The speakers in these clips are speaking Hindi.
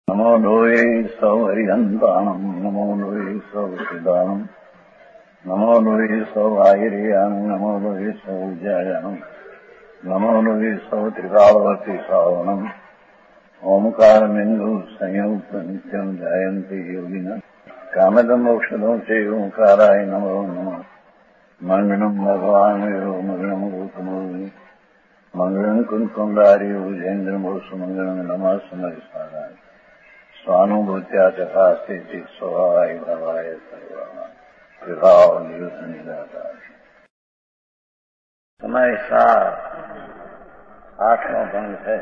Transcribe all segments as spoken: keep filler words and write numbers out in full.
नमो लोये सौहरिहन्ताणम् नमो लोये सौहृदानम् नमो लोये सौभागिर्यानम् नमो लोये सौजायानम् नमो लोये सौत्रिकालवती सावनम् ओंकारमिन्दु संयुक्त नित्यम् जायन्ति योगिनः कामदम् मोक्षदम् च ओंकाराय नमो नमः मङ्गलम् भगवान् वीरो मङ्गलम् रूपमोहि मङ्गलम् कुन्कुण्डारि उजेन्द्रमोसु मङ्गलम् नमः समरिसाराय स्वानुभूत्या चकास्ते स्वभावाय भवाय विभाव नियुद्ध निराकार। हमारे साथ आठवां भंग है।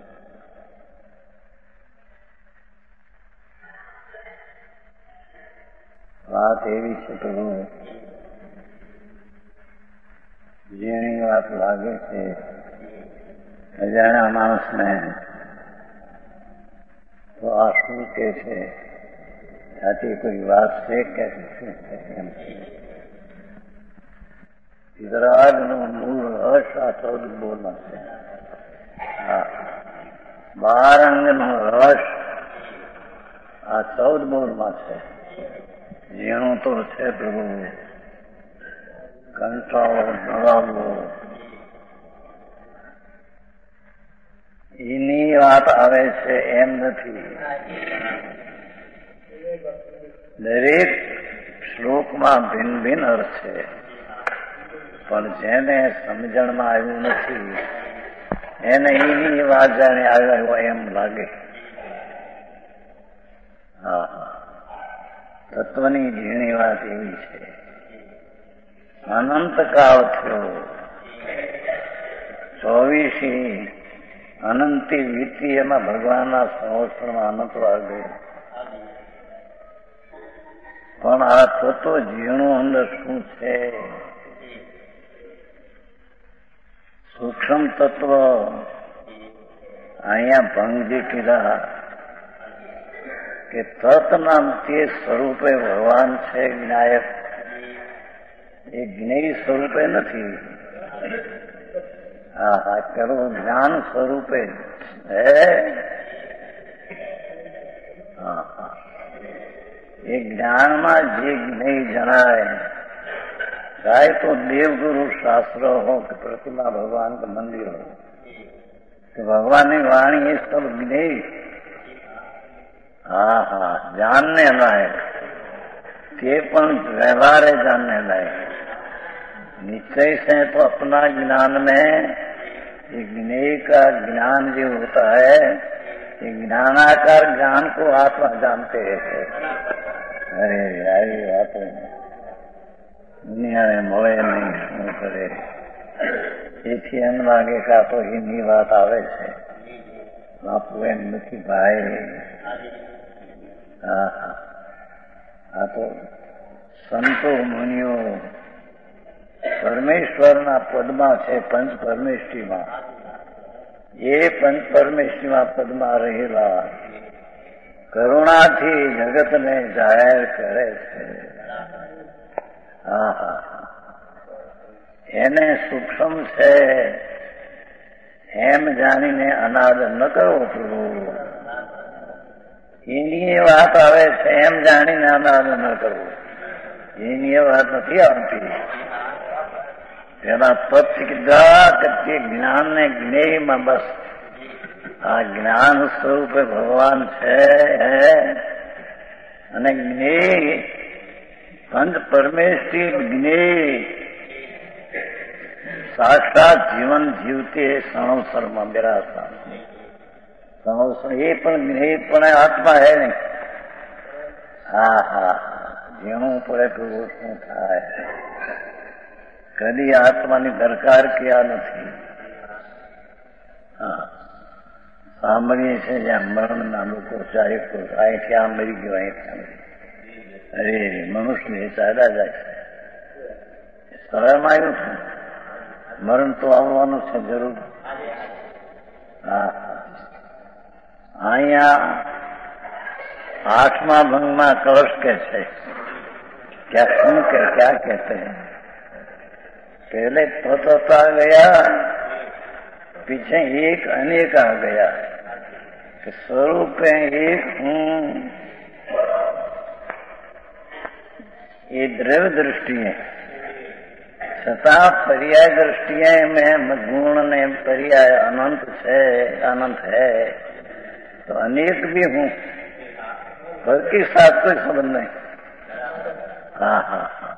बात एवी છે પ્રભુ જેની વાત લાગે છે અજાણ્યા માણસને તો આ શું કે છે આથી કોઈ વાત છે કે એમ વિતરાગનું મૂળ રહસ્ય આ ચૌદ બોલમાં છે. હા, બાર અંગનું રહસ્ય આ ચૌદ બોલમાં છે. ઝીણું તો છે પ્રભુ, કંટાળો નવાવો એની વાત આવે છે એમ નથી. દરેક શ્લોકમાં ભિન્ન ભિન્ન અર્થ છે, પણ જેને સમજણમાં આવ્યું નથી એને એની વાત જાણે આવ્યા હોય એમ લાગે. હા હા, તત્વની ઝીણી વાત એવી છે. અનંત કાળ થયો, ચોવીસી અનંતી વીતી એમાં ભગવાનના સંવત્સરમાં અનંત વાર ગયો. પણ આ તત્વ ઝીણું અંદર શું છે? સૂક્ષ્મ તત્વ અહીંયા ભંગજી કીધા કે તત નામ તે સ્વરૂપે ભગવાન છે જ્ઞાયક. એ જ્ઞેય સ્વરૂપે નથી. હા હા, કરવું જ્ઞાન સ્વરૂપે હે. હા હા, એ જ્ઞાનમાં જે જ્ઞેય જણાય, ચાહે તો દેવગુરુ શાસ્ત્ર હો કે પ્રતિમા ભગવાન કે મંદિર हो કે ભગવાનની વાણી, એ સબ જ્ઞેય. હા હા, जानने लायक, તે પણ व्यवहार जानने लायक. निश्चय से तो अपना ज्ञान में ये ज्ञेय का ज्ञान जो होता है, ये ज्ञानाकार ज्ञान को आत्मा जानते हैं. अरे आई बात दुनिया में મળે નહીં, શું કરે? એથી એમ લાગે કે આ તો એની વાત આવે છે. બાપુ એમ નથી ભાઈ. હા હા, આ તો સંતો મુનિઓ પરમેશ્વરના પદમાં છે, પંચ પરમેષ્ઠીમાં. એ પંચ પરમેષ્ઠીમાં પદમાં રહેલા કરુણાથી જગતને જાહેર કરે છે. હા હા, એને સૂક્ષ્મ છે એમ જાણીને અનાદ ન કરો પ્રભુ. એની વાત આવે છે એમ જાણીને અનાદ ન કરવું. એની વાત નથી આવતી. તેના તથ્ય કીધા કે તે જ્ઞાનને જ્ઞેયમાં બસ આ જ્ઞાન સ્વરૂપે ભગવાન છે. અને જ્ઞેય પંચ પરમેષ્ઠી જ્ઞેય સાક્ષાત જીવન જીવતે સંવત્સરમાં બિરાજતા. સંવત્સર એ પણ જ્ઞેય પણ આત્મા હે નહીં. હા હા, ઝીણું પડે તો શું થાય? કદી આત્માની દરકાર ક્યાં નથી. હા, સાંભળીએ છે જ્યાં મરણના લોકો ચારે અહીંથી આ મરી ગયો, અહીંથી અરે મનુષ્ય ચાલ્યા જાય છે. સરળમાં આવ્યું છે, મરણ તો આવવાનું છે જરૂર. હા, અહીંયા આઠમા ભંગમાં કળશ કે છે. क्या सुन के क्या कहते हैं? पहले तत्वता गया, पीछे एक अनेक आ गया. कि स्वरूप एक हूँ, ये द्रव्य दृष्टि है। छता पर्याय दृष्टिए में गुण ने पर्याय अनंत है, अनंत है तो अनेक भी हूँ, पर के साथ कोई संबंध नहीं। हाँ हाँ हाँ,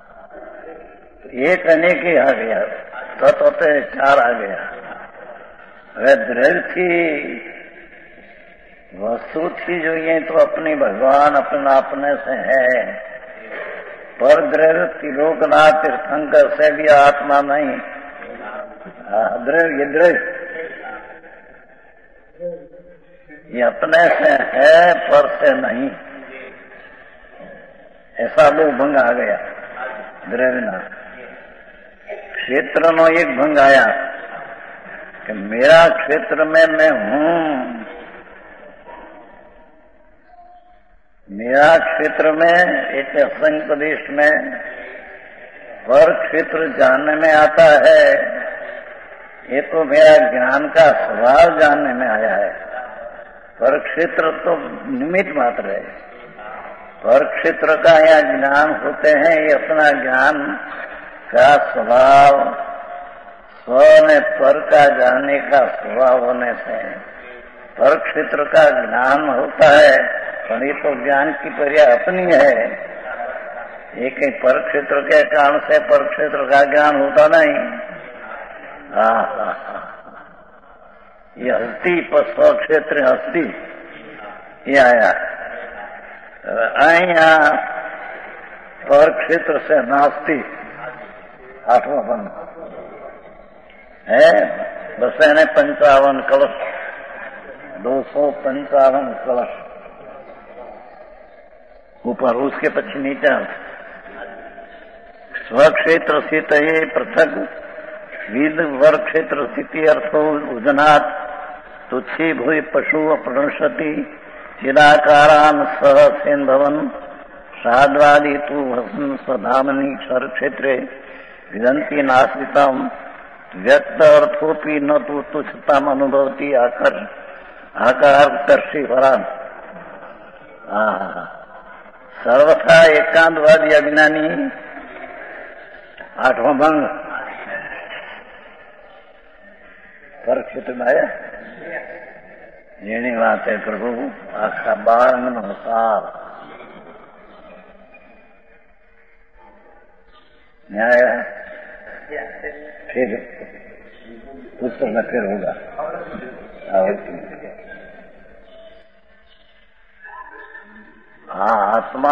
एक अनेक ही आ गया, तो तो चार आ गया। वह द्रव्य थी, वस्तु थी जो ये तो अपनी भगवान अपना अपने से है, पर द्रव्य त्रिलोकनाथ तीर्थंकर से भी आत्मा नहीं। द्रव्य ये द्रव्य ये अपने से है पर से नहीं, ऐसा दो भंग आ गया। द्रव्य ना क्षेत्र नो एक भंग आया कि मेरा क्षेत्र में मैं हूँ, मेरा क्षेत्र में एक असंग प्रदेश में पर क्षेत्र जानने में आता है। ये तो मेरा ज्ञान का स्वभाव जानने में आया है, पर क्षेत्र तो निमित्त मात्र है। पर क्षेत्र का या ज्ञान होते हैं, ये अपना ज्ञान का स्वभाव स्व ने पर का जानने का स्वभाव होने से पर क्षेत्र का ज्ञान होता है, पर ये तो ज्ञान की पर्याय अपनी है। एक ही पर क्षेत्र के कारण से पर क्षेत्र का ज्ञान होता नहीं। हाँ हाँ हाँ, ये हस्ती पर स्व क्षेत्र हस्ती ये आया। आया पर क्षेत्र से नास्ती आठवां बंद है। बस ने पंचावन कलश, दो सौ पंचावन कलश ऊपर, उसके पीछे नीचे स्वक्षेत्र स्थित ये पृथक विद वर क्षेत्र स्थिति अर्थो उजनात् तुच्छी भूय पशु अपृणशति चिदाकारान सह सेन भवन साध्वादि तु भसन स्वधामनि क्षर क्षेत्रे विदंती नाश्रितम व्यक्त अर्थोपि न तो तुच्छताम अनुभवती आकर आकार कर्षि वरान। सर्वथा एकांतवादी अज्ञानी आठवां भंग पर क्षेत्र में आया। जेनी बात है प्रभु आखा बारंग अनुसार न्याय फिर पुस्तक में फिर होगा। हाँ, आत्मा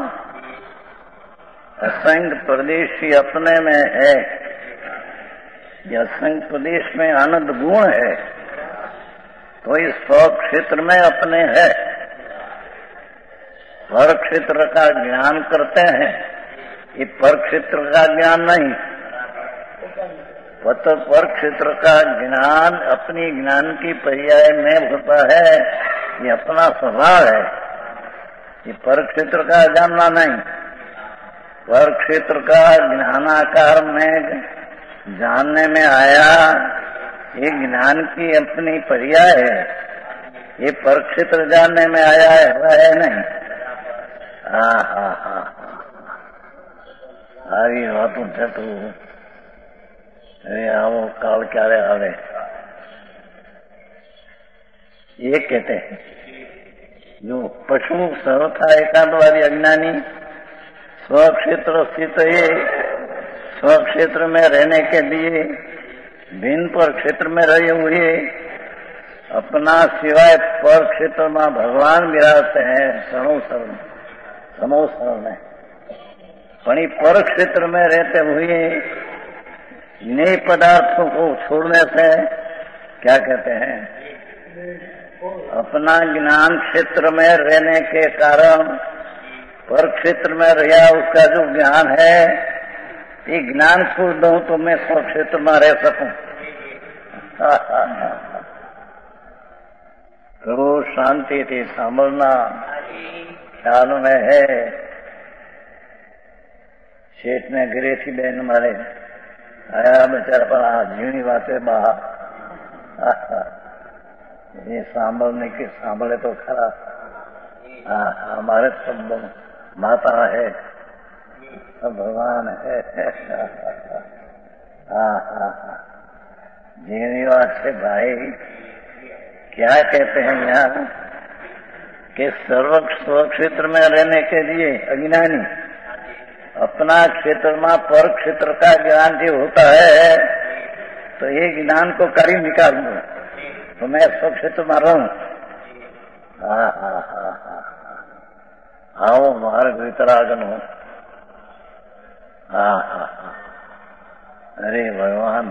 असंग प्रदेशी अपने में है, यह असंग प्रदेश में आनंद गुण है, तो इस स्व क्षेत्र में अपने है। पर क्षेत्र का ज्ञान करते हैं, ये पर क्षेत्र का ज्ञान नहीं। पर क्षेत्र का ज्ञान अपनी ज्ञान की पर्याय में होता है, ये अपना स्वभाव है। ये पर क्षेत्र का जानना नहीं, पर क्षेत्र का ज्ञानाकार में जानने में आया, ये ज्ञान की अपनी पर्याय है। ये पर क्षेत्र जानने में आया है, वह है नहीं। हा हा हा हरी बातों से तू अरे आओ काल क्या रे आवे, ये कहते हैं जो पशु सर्वथा एकांतवादी अज्ञानी स्वक्षेत्र स्थित है, स्वक्षेत्र में रहने के लिए भिन्न पर क्षेत्र में रहे हुए अपना सिवाय पर क्षेत्र में भगवान विराजते हैं। सणो शरण समो शरण में पणी पर क्षेत्र में रहते हुए नए पदार्थों को छोड़ने से क्या कहते हैं, अपना ज्ञान क्षेत्र में रहने के कारण पर क्षेत्र में रहा उसका जो ज्ञान है, ये ज्ञान छोड़ दूं तो मैं स्व क्षेत्र में रह सकूं। प्रभु शांति थी संभलना ख्याल में है। शेठ ने गिरे थी बहन मारे आया बेचारा पर झीणी बातें बाहर ये सांभलने की सांभले तो खरा। हाँ, हमारे सब माता है, सब भगवान है। हाँ हाँ हाँ, जीवनीवास से भाई क्या कहते हैं यहाँ कि सर्व स्वक्षेत्र में रहने के लिए अज्ञानी अपना क्षेत्र में पर क्षेत्र का ज्ञान जो होता है, तो ये ज्ञान को कर ही निकाल दूं तो मैं स्वक्षेत्र में रहूं। हाँ हाँ हाँ हाँ, आओ मार्ग वितरागन हो। हाँ हाँ हाँ, अरे भगवान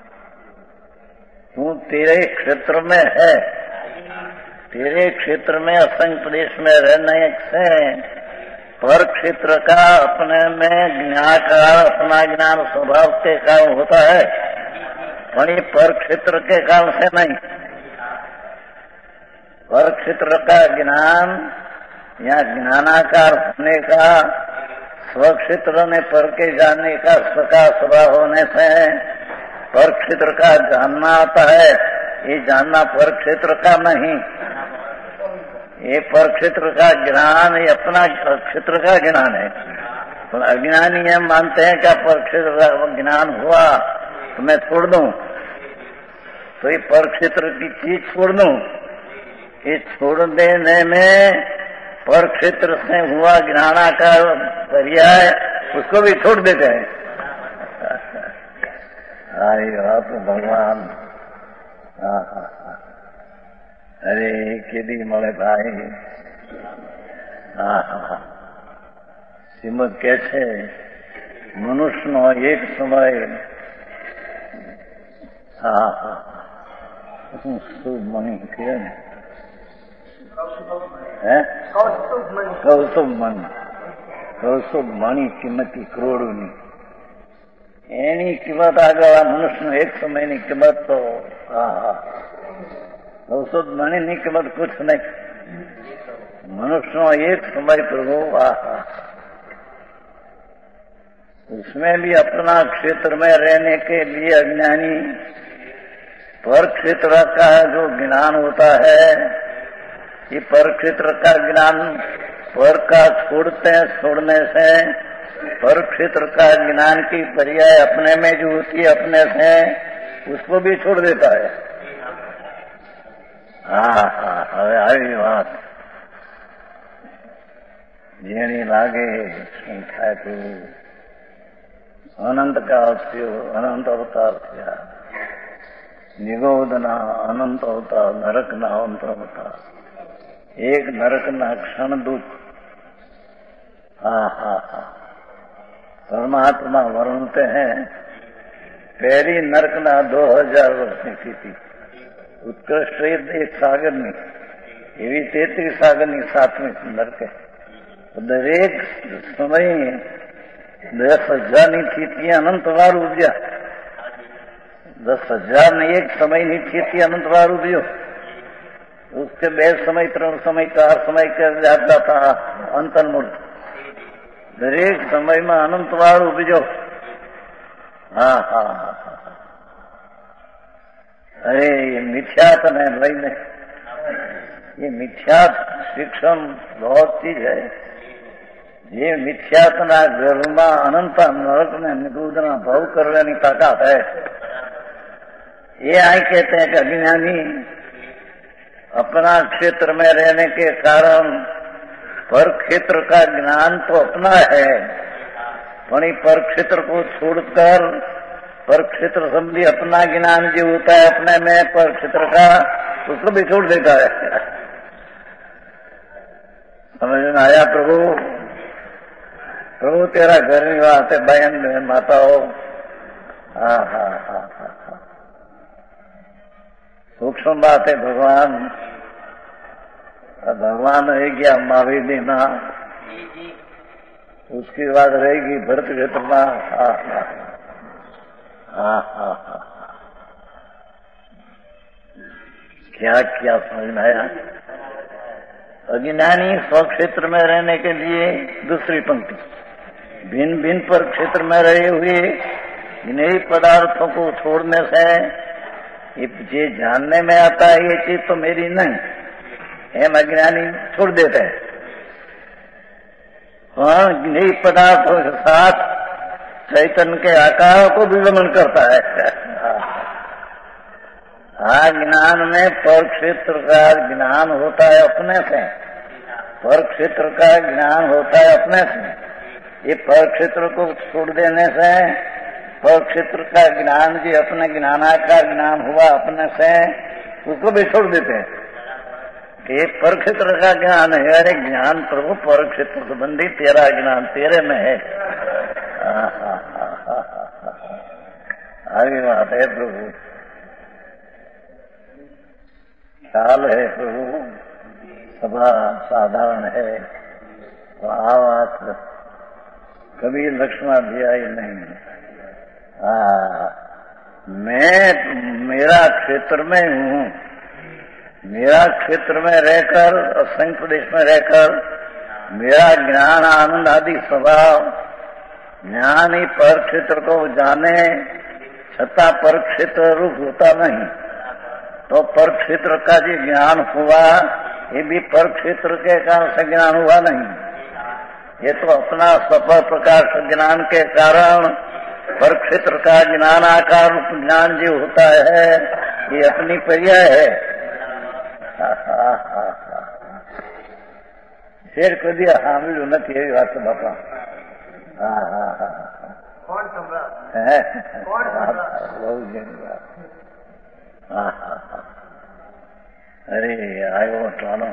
तू तेरे क्षेत्र में है, तेरे क्षेत्र में असंग प्रदेश में रहने से पर क्षेत्र का अपने में ज्ञान का अपना ज्ञान स्वभाव के कारण होता है, वही पर क्षेत्र के कारण से नहीं। पर क्षेत्र का ज्ञान या ज्ञानाकार होने का स्वक्षेत्र में पर के जानने का स्वका स्वभाव होने से पर क्षेत्र का जानना आता है। ये जानना पर क्षेत्र का नहीं, ये पर क्षेत्र का ज्ञान ये अपना क्षेत्र का ज्ञान है। तो अज्ञानी ये मानते हैं क्या पर क्षेत्र का ज्ञान हुआ तो मैं छोड़ दूं, तो ये पर क्षेत्र की चीज छोड़ दूं। ये छोड़ देने में पर क्षेत्र से हुआ ज्ञानाकार पर्याय उसको भी छोड़ देते हैं। आई बात भगवान। हाँ हाँ हाँ, अरे केदी मळे भाई। हाँ हाँ, श्रीमद के छे मनुष्य नो एक समय। हाँ हाँ, शुभ मणि के કૌસુબ મણ, કૌસુબ મણી કિંમતી કરોડોની, એની કિંમત આગળ આ મનુષ્યનો એક સમયની કિંમત તો હા હા, કૌસુબ મણીની કિંમત कुछ नहीं। मनुष्यों एक समय प्रभु आहा, उसमें भी अपना क्षेत्र में रहने के लिए अज्ञानी पर क्षेत्र का जो ज्ञान होता है, ये पर क्षेत्र का ज्ञान पर का छोड़ते हैं, छोड़ने से पर क्षेत्र का ज्ञान की पर्याय अपने में जो होती है अपने से उसको भी छोड़ देता है। हाँ हाँ, હવે આવી વાત જેની લાગે શું થાય તો અનંત કાળ થયો, અનંત અવતાર થયા, નિગોદના અનંત અવતાર, નરકના અનંત અવતાર, एक नरक ना क्षण दुख। हाँ हाँ हाँ, परमात्मा वर्णते हैं पहली नरक ना दो हजार वर्ष की स्थिति, उत्कृष्ट एक सागर नी एवी तेतरी सागर नी सातवीं नरक है। दरेक समय दस हजार नी स्थिति अनंत वार उपजा, दस हजार ने एक समय नी स्थिति अनंत वार उपजो, उसके बे समय त्रण समय चार समय कर जाता था अंतर्मुक्त। दरेक समय में अनंत वार उपजो। हाँ हाँ हाँ, अरे ये मिथ्यात ने लईने, ये मिथ्यात शिक्षण बहुत चीज है। ये मिथ्यात ना घर में अनंत नरक ने निगूदना भाव करने की ताकत है। ये आई कहते हैं कि अज्ञानी अपना क्षेत्र में रहने के कारण पर क्षेत्र का ज्ञान तो अपना है, पर पर क्षेत्र को छोड़कर पर क्षेत्र संबंधी अपना ज्ञान जो होता है अपने में पर क्षेत्र का, उसको भी छोड़ देता है। समझ में आया प्रभु? प्रभु तेरा घर निवास है, बहन बहन माता हो। हाँ हाँ हाँ हाँ हाँ, सूक्ष्म बात है भगवान। भगवान रहेगी महावीर देना, उसके बाद रहेगी भरत क्षेत्रमा। हाँ हाँ हाँ हाँ हाँ, क्या क्या समझ में आया? अज्ञानी स्वक्षेत्र में रहने के लिए दूसरी पंक्ति, भिन्न भिन्न पर क्षेत्र में रहे हुए इन्हीं पदार्थों को छोड़ने से ये जानने में आता है ये चीज तो मेरी नहीं, हम अज्ञानी छोड़ देते हैं। हाँ, ज्ञेय पदार्थों के साथ चैतन्य के आकार को भी गमन करता है। हाँ, ज्ञान में पर क्षेत्र का ज्ञान होता है अपने से, पर क्षेत्र का ज्ञान होता है अपने से। ये पर क्षेत्र को छोड़ देने से पर क्षेत्र का ज्ञान जी अपने ज्ञानाकार ज्ञान हुआ अपने से, उसको भी छोड़ देते हैं कि पर क्षेत्र का ज्ञान है। अरे ज्ञान प्रभु पर क्षेत्र संबंधी तेरा ज्ञान तेरे में है। आगे बात है प्रभु, ख्याल है प्रभु, सभा साधारण है, आवाज कभी लक्ष्मण दिया ही नहीं। आ, मैं मेरा क्षेत्र में हूँ, मेरा क्षेत्र में रहकर असंख्य प्रदेश में रहकर मेरा ज्ञान आनंद आदि स्वभाव ज्ञान ही पर क्षेत्र को जाने, छता पर क्षेत्र रूप होता नहीं। तो पर क्षेत्र का जो ज्ञान हुआ ये भी पर क्षेत्र के कारण से ज्ञान हुआ नहीं। ये तो अपना सफल प्रकाश ज्ञान के कारण पर क्षेत्र का ज्ञानाकार ज्ञान जो होता है ये अपनी पर्याय है। शेर को दिया हामिल નથી એવી વાત બાપા। હા હા હા, કોણ सम्राट કોણ બહુ જેની વાત। હા હા હા, અરે आयो टाणो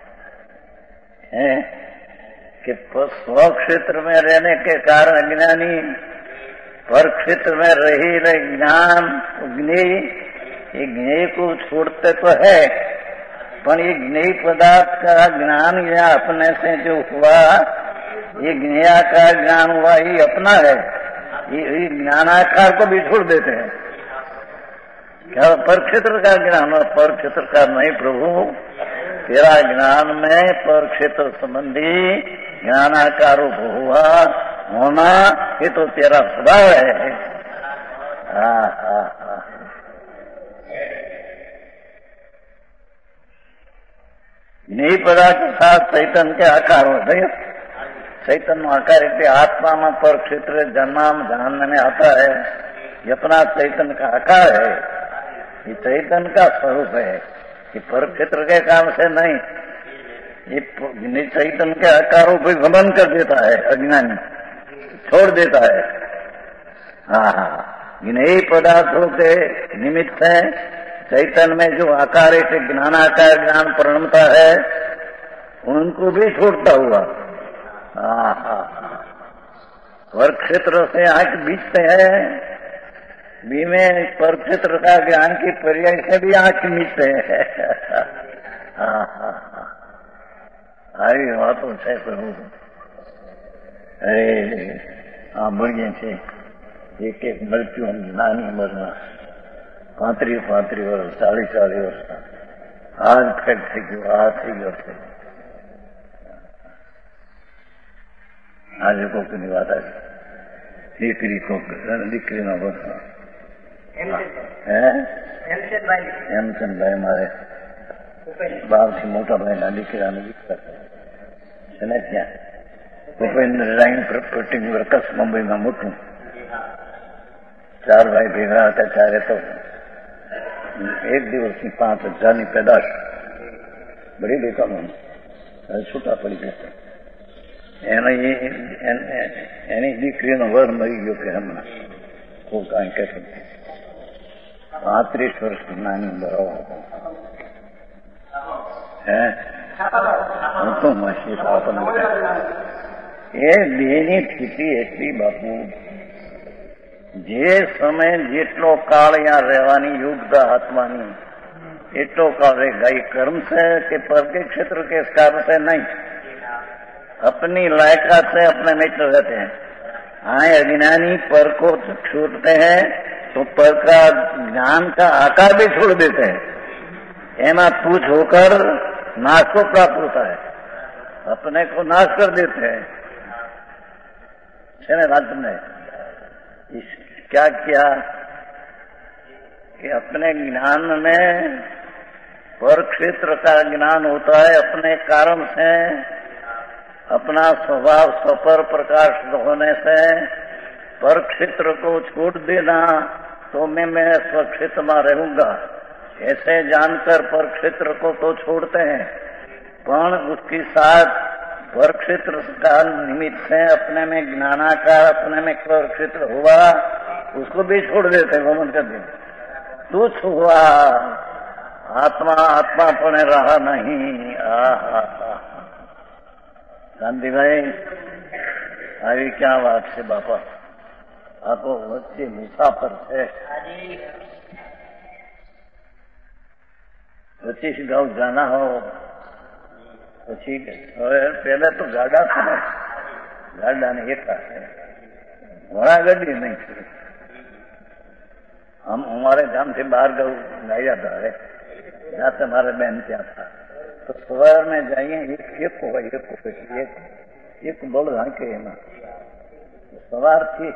है कि स्व क्षेत्र में रहने के कारण अज्ञानी पर क्षेत्र में रही रहे ज्ञान ज्ञेय, ये ज्ञेय को छोड़ते तो है, पर ये ज्ञेय पदार्थ का ज्ञान या अपने से जो हुआ ये ज्ञेयाकार ज्ञान हुआ ये अपना है, ये ज्ञानाकार को भी छोड़ देते हैं। क्या पर क्षेत्र का ज्ञान और पर क्षेत्र का नहीं प्रभु, तेरा ज्ञान में पर क्षेत्र संबंधी ज्ञानाकार हुआ होना ये तो तेरा स्वभाव है। हाँ हाँ हाँ, ज्ञेय पदार्थ के साथ चैतन्य के आकार होते हैं। चैतन्य आकार इतने आत्मा में पर क्षेत्र जन्म जानने में आता है, ये अपना चैतन्य का आकार है, ये चैतन्य का स्वरूप है, ये पर क्षेत्र के काम से नहीं। ये चैतन्य के आकारों पर गमन कर देता है, अज्ञानी छोड़ देता है। हाँ हाँ, ज्ञेय पदार्थों के निमित्त है चैतन्य में जो आकार है ज्ञानाकार ज्ञान परिणमता है उनको भी छोड़ता हुआ। हाँ हाँ, पर क्षेत्र से आंख बीचते हैं, बी में पर क्षेत्र का ज्ञान की पर्याय से भी आंख बीचते हैं। हाँ हाँ हाँ, આવી વાતો છે પ્રભુ। અરે આ મળીએ છે એક એક મૃત્યુ નાની ઉંમરમાં પાંત્રીસ પાંત્રીસ વર્ષ ચાલીસ ચાલીસ વર્ષ આજ ફેટ થઈ ગયો, આ થઈ ગયો છે। આજે કોકની વાત આવી, દીકરી કોક દીકરીનો વર્ષ હે હેમચંદભાઈ મારે બાપથી મોટા ભાઈના દીકરાને દીકરા છે ને ત્યાં ભૂપેન્દ્ર લાઈન પ્રોપર્ટી વર્કર્સ મુંબઈમાં મોટું, ચાર ભાઈ ભેગા હતા ત્યારે તો એક દિવસની પાંચ હજારની પેદાશ બધી દેખામાં છૂટા પડી ગયા। એને એની દીકરીનો વર મરી ગયો કે હમણાં કોઈ કાંઈ કહેતું પાંત્રીસ વર્ષની નાની બરાબર હે હું તો મશી આપણને એ દેહની સ્થિતિ એટલી બાપુ, જે સમય જેટલો કાળ यहाँ રહેવાની યોગ્યતા આત્માની એટલો કાળ रहेगा। ये कर्म से कि पर के क्षेत्र के कारण से नहीं, अपनी लायकात से अपने मित्र रहते हैं। आए अज्ञानी पर को छोड़ते हैं तो पर का ज्ञान का आकार भी छोड़ देते हैं, एमा पूछ होकर नाश को प्राप्त होता है, अपने को नाश कर देते हैं। राज्य में इस क्या किया कि अपने ज्ञान में पर क्षेत्र का ज्ञान होता है। अपने कारण से अपना स्वभाव स्वपर प्रकाश होने से पर क्षेत्र को छोड़ देना तो मैं मैं स्वक्षेत्र में रहूंगा ऐसे जानकर पर क्षेत्र को तो छोड़ते हैं, पर उसके साथ पर क्षेत्र का निमित्त से अपने में ज्ञानाकार अपने में पर क्षेत्र हुआ उसको भी छोड़ देते हैं। मन कर देते तुच्छ हुआ आत्मा आत्मा पने रहा नहीं। आहा गांधी भाई अभी क्या बात है बापा, आपको वच्चे मुसाफर है पच्चीस गांव जाना हो तो ठीक है। पहले तो गाड़ा था ना, गाड़ा ने एक घोड़ा गड्डी नहीं थी। हम हमारे गांव से बाहर गौ गया था जाते हमारे बहन क्या था तो सवार में जाइए एक एक होगा एक होगा एक एक बोल के ना सवार थी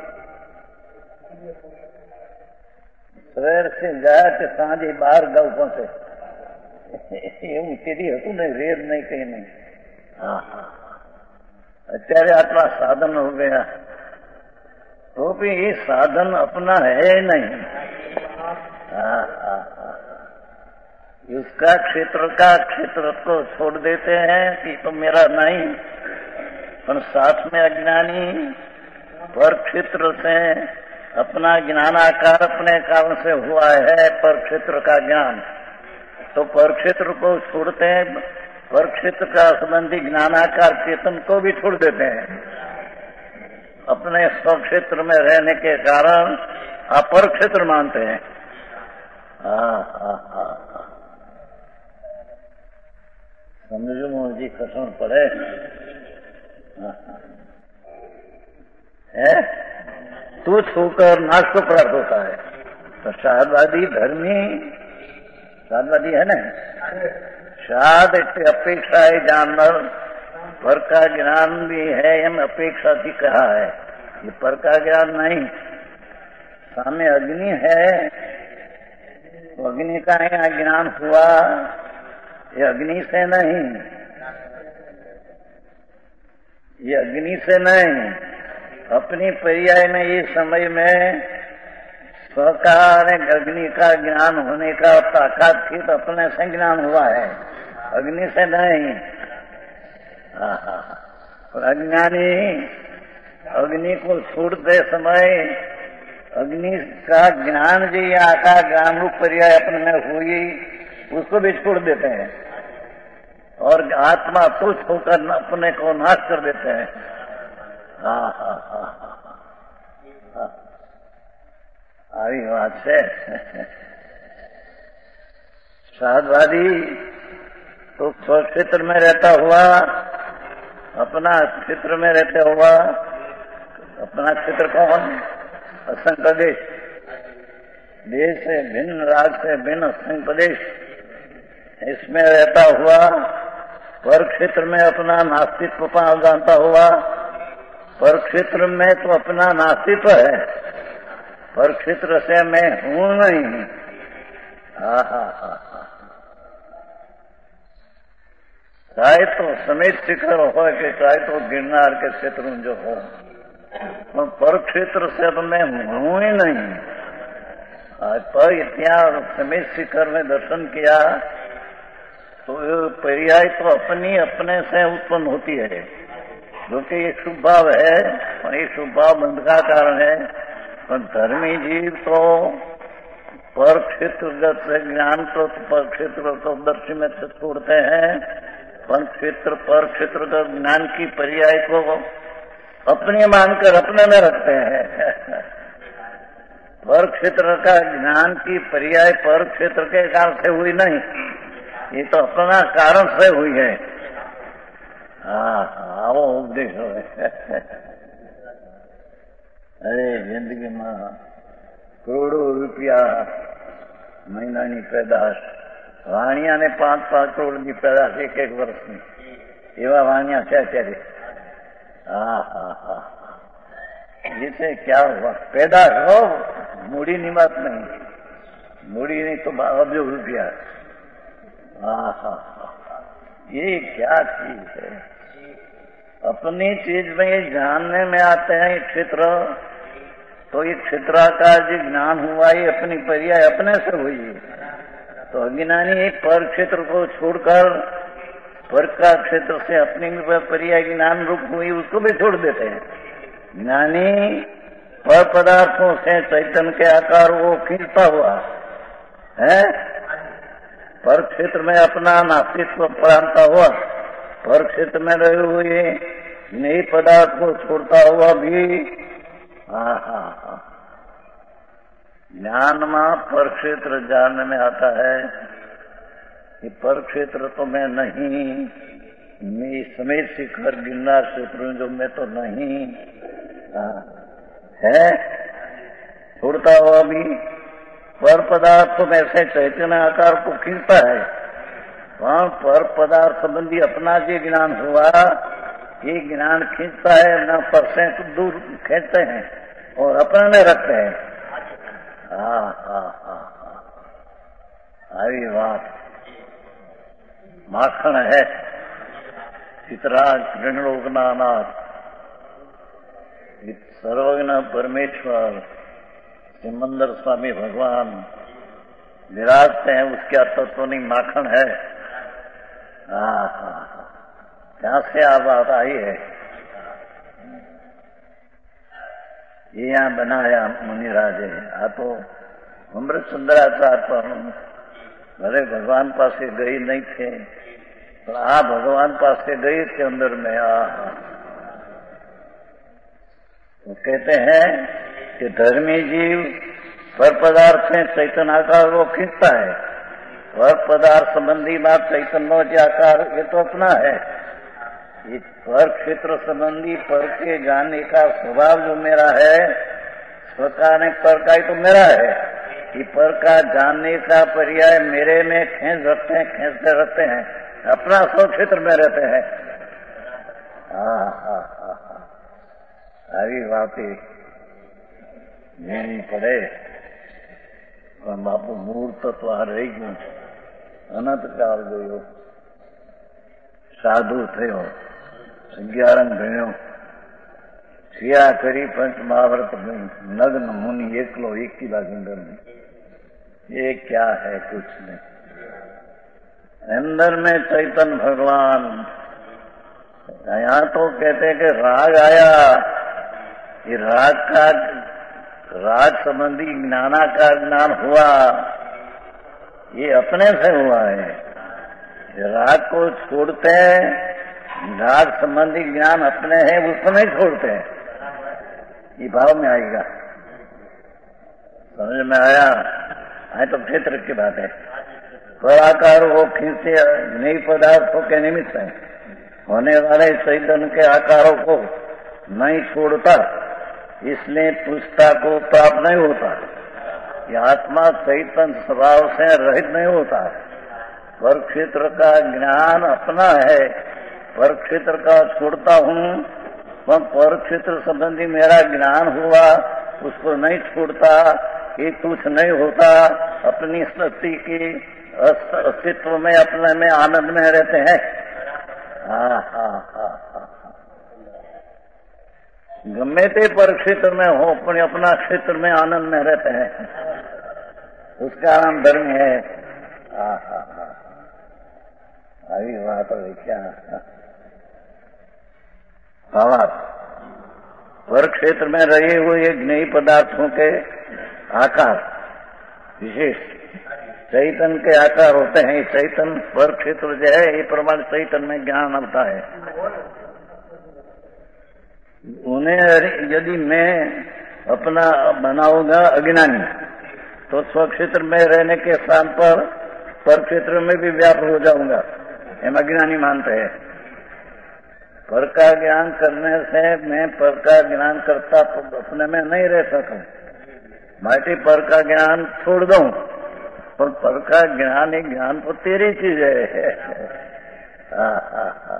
सवेर से जाए तो सांझे बाहर गौ पहुंचे એવું તેથી હતું नहीं रेत नहीं कहीं नहीं। हाँ हाँ અત્યારે આટલા साधन हो गया तो भी ये साधन अपना है नहीं। हाँ हाँ हाँ उसका क्षेत्र का क्षेत्र को छोड़ देते हैं कि तो मेरा नहीं, पर साथ में अज्ञानी पर क्षेत्र से अपना ज्ञानाकार अपने कारण से हुआ है पर क्षेत्र का ज्ञान, तो पर क्षेत्र को छोड़ते हैं, पर क्षेत्र का संबंधी ज्ञानाकार चेतन को भी छोड़ देते हैं। अपने स्व क्षेत्र में रहने के कारण अपर क्षेत्र मानते हैं। हाँ हाँ हाँ समझो मोहन जी कसम पड़े है तू छूकर नाश को प्राप्त होता है। तो शाहवादी धर्मी शादवादी है ना, शाद अपेक्षा है जानवर पर का ज्ञान भी है एम अपेक्षा भी कहा है। ये पर का ज्ञान नहीं, सामने अग्नि है तो अग्नि का यहाँ ज्ञान हुआ, ये अग्नि से नहीं, ये अग्नि से नहीं, अपनी पर्याय में ये समय में स्वकार अग्नि का ज्ञान होने का ताकत थी तो अपने से ज्ञान हुआ है, अग्नि से नहीं। और अज्ञानी अग्नि को छोड़ते समय अग्नि का ज्ञान जो आका ज्ञान रूप पर्याय अपने में हुई उसको भी छोड़ देते हैं और आत्मा तुच्छ होकर अपने को नाश कर देते हैं। हाँ हाँ हाँ हाँ આવી વાત છે। साधवादी तो क्षेत्र में रहता हुआ अपना क्षेत्र में रहते हुआ अपना क्षेत्र कौन असंग प्रदेश, देश से भिन्न राग से भिन्न असंग प्रदेश, इसमें रहता हुआ पर क्षेत्र में अपना नास्तित्व जानता हुआ, पर क्षेत्र में तो अपना नास्तित्व है, पर क्षेत्र से मैं हूं नहीं। हा हा हा चाहे तो समेत शिखर हो कि चाहे तो गिरनार के क्षेत्र जो हो, पर क्षेत्र से तो मैं हूं ही नहीं। पर इतना समेत शिखर में दर्शन किया तो पर्याय तो अपनी अपने से उत्पन्न होती है, जो कि ये शुभ भाव है और ये शुभ भाव बंध का कारण है। पर धर्मी जीव तो पर क्षेत्रगत ज्ञान तो पर क्षेत्र तो दर्शी में छोड़ते हैं, पर क्षेत्र पर क्षेत्रगत ज्ञान की पर्याय को अपने मानकर अपने में रखते हैं। पर क्षेत्र का ज्ञान की पर्याय पर क्षेत्र के कारण से हुई नहीं, ये तो अपना कारण से हुई है। हाँ हाँ वो उपदेश हो। अरे जिंदगी में करोड़ों रुपया महीना की पैदाश, वाणिया ने पांच पांच करोड़ की पैदाश एक एक वर्ष में, एवं वाणिया क्या करे। हाँ हाँ हाँ जिसे क्या हुआ पैदा हो मूड़ी की बात नहीं, मूड़ी नहीं तो अरबों रुपया। हाँ हाँ ये क्या चीज है? अपनी चीज में ये जानने में आते हैं क्षेत्र, तो ये क्षेत्राकार जो ज्ञान हुआ ये अपनी पर्याय अपने से हुई। तो अज्ञानी पर क्षेत्र को छोड़कर पर का क्षेत्र से अपनी पर्याय ज्ञान रूप हुई उसको भी छोड़ देते हैं। ज्ञानी पर पदार्थों से चैतन्य के आकार वो खींचता हुआ है, पर क्षेत्र में अपना नास्तित्व प्रांता हुआ, पर क्षेत्र में रहे हुए नई पदार्थ को छोड़ता हुआ भी हा हा हा ज्ञान में पर क्षेत्र जानने में आता है कि पर क्षेत्र तो मैं नहीं, मैं समेत शिखर गिरनार क्षेत्र जो मैं तो नहीं आ, है, छोड़ता हुआ भी पर पदार्थ में से चैतन्य आकार को खींचता है। वहां पर पदार्थ संबंधी अपना जो ज्ञान हुआ ये ज्ञान खींचता है, न पर से दूर खींचते हैं और अपने में रखते हैं। हाँ हाँ हाँ हाँ आई बात माखन है। चित्राज कृष्णलोकनाथ सर्वज्ञ परमेश्वर सिमंदर स्वामी भगवान विराजते हैं, उसका तत्व नहीं माखन है। हाँ हाँ क्या से आ बात आई है? ये यहाँ बनाया मुनिराज है। आ तो अमृत सुंदराचार पर भले भगवान पास गई नहीं थे, पर आ भगवान पास गई थे अंदर में। आ वो कहते हैं कि धर्मी जीव पर पदार्थ से चैतन्य आकार वो खींचता है, पर पदार्थ संबंधी बात चैतन्य आकार ये तो अपना है। ये पर क्षेत्र संबंधी पर के जानने का स्वभाव जो मेरा है, स्वका ने पर का ही तो मेरा है। ये पर का जानने का पर्याय मेरे में खींच रखते हैं, खींचते रहते हैं, अपना स्व क्षेत्र में रहते हैं। हाँ हाँ हाँ हाँ આવી વાતે મેની પડે પણ બાપુ મૂળ તત્વ આ રહી ગયું। અનંત કાળ ગયો, સાધુ થયો, અગિયારંગ ભણ્યો, ક્રિયા કરી પંચ મહાવ્રત નગ્ન મુનિ એકલો એકી अंदर में। ये क्या है? कुछ नहीं। अंदर में चैतन्य भगवान। यहाँ तो कहते हैं कि राग आया, ये राग का राग संबंधी ज्ञानाकार ज्ञान हुआ, ये अपने से हुआ है। राग को छोड़ते हैं, राग संबंधी ज्ञान अपने है उसको नहीं छोड़ते हैं। ये भाव में आएगा, समझ में आया? है तो क्षेत्र की बात है। पराकार वो खींचे नई पदार्थों के निमित्त है, होने वाले चैतन्य के आकारों को नहीं छोड़ता, इसलिए पुष्टा को प्राप्त नहीं होता। ये आत्मा चैतन्य स्वभाव से रहित नहीं होता। पर क्षेत्र का ज्ञान अपना है, पर क्षेत्र का छोड़ता हूँ, पर क्षेत्र संबंधी मेरा ज्ञान हुआ उसको नहीं छोड़ता। ये कुछ नहीं होता, अपनी शक्ति की अस्तित्व में अपने में आनंद में रहते हैं। हाँ हाँ हाँ हाँ गमे ते पर क्षेत्र में हो अपने अपना क्षेत्र में आनंद में रहते हैं, उसका नाम धर्म है। हाँ हाँ हाँ अभी बात है क्या? भावार्थ पर क्षेत्र में रहे हुए नई पदार्थों के आकार विशेष चैतन्य के आकार होते हैं। चैतन्य पर क्षेत्र जो है ये प्रमाण चैतन्य में ज्ञान होता है। उन्हें यदि मैं अपना बनाऊंगा अज्ञानी तो स्व क्षेत्र में रहने के स्थान पर पर क्षेत्र में भी व्याप्त हो जाऊंगा, हम अज्ञानी मानते हैं। पर का ज्ञान करने से मैं पर का ज्ञान करता तो अपने में नहीं रह सकूं, माटी पर का ज्ञान छोड़ दूं, पर पर का ज्ञान एक ज्ञान तो तेरी चीज है। हाँ हाँ हाँ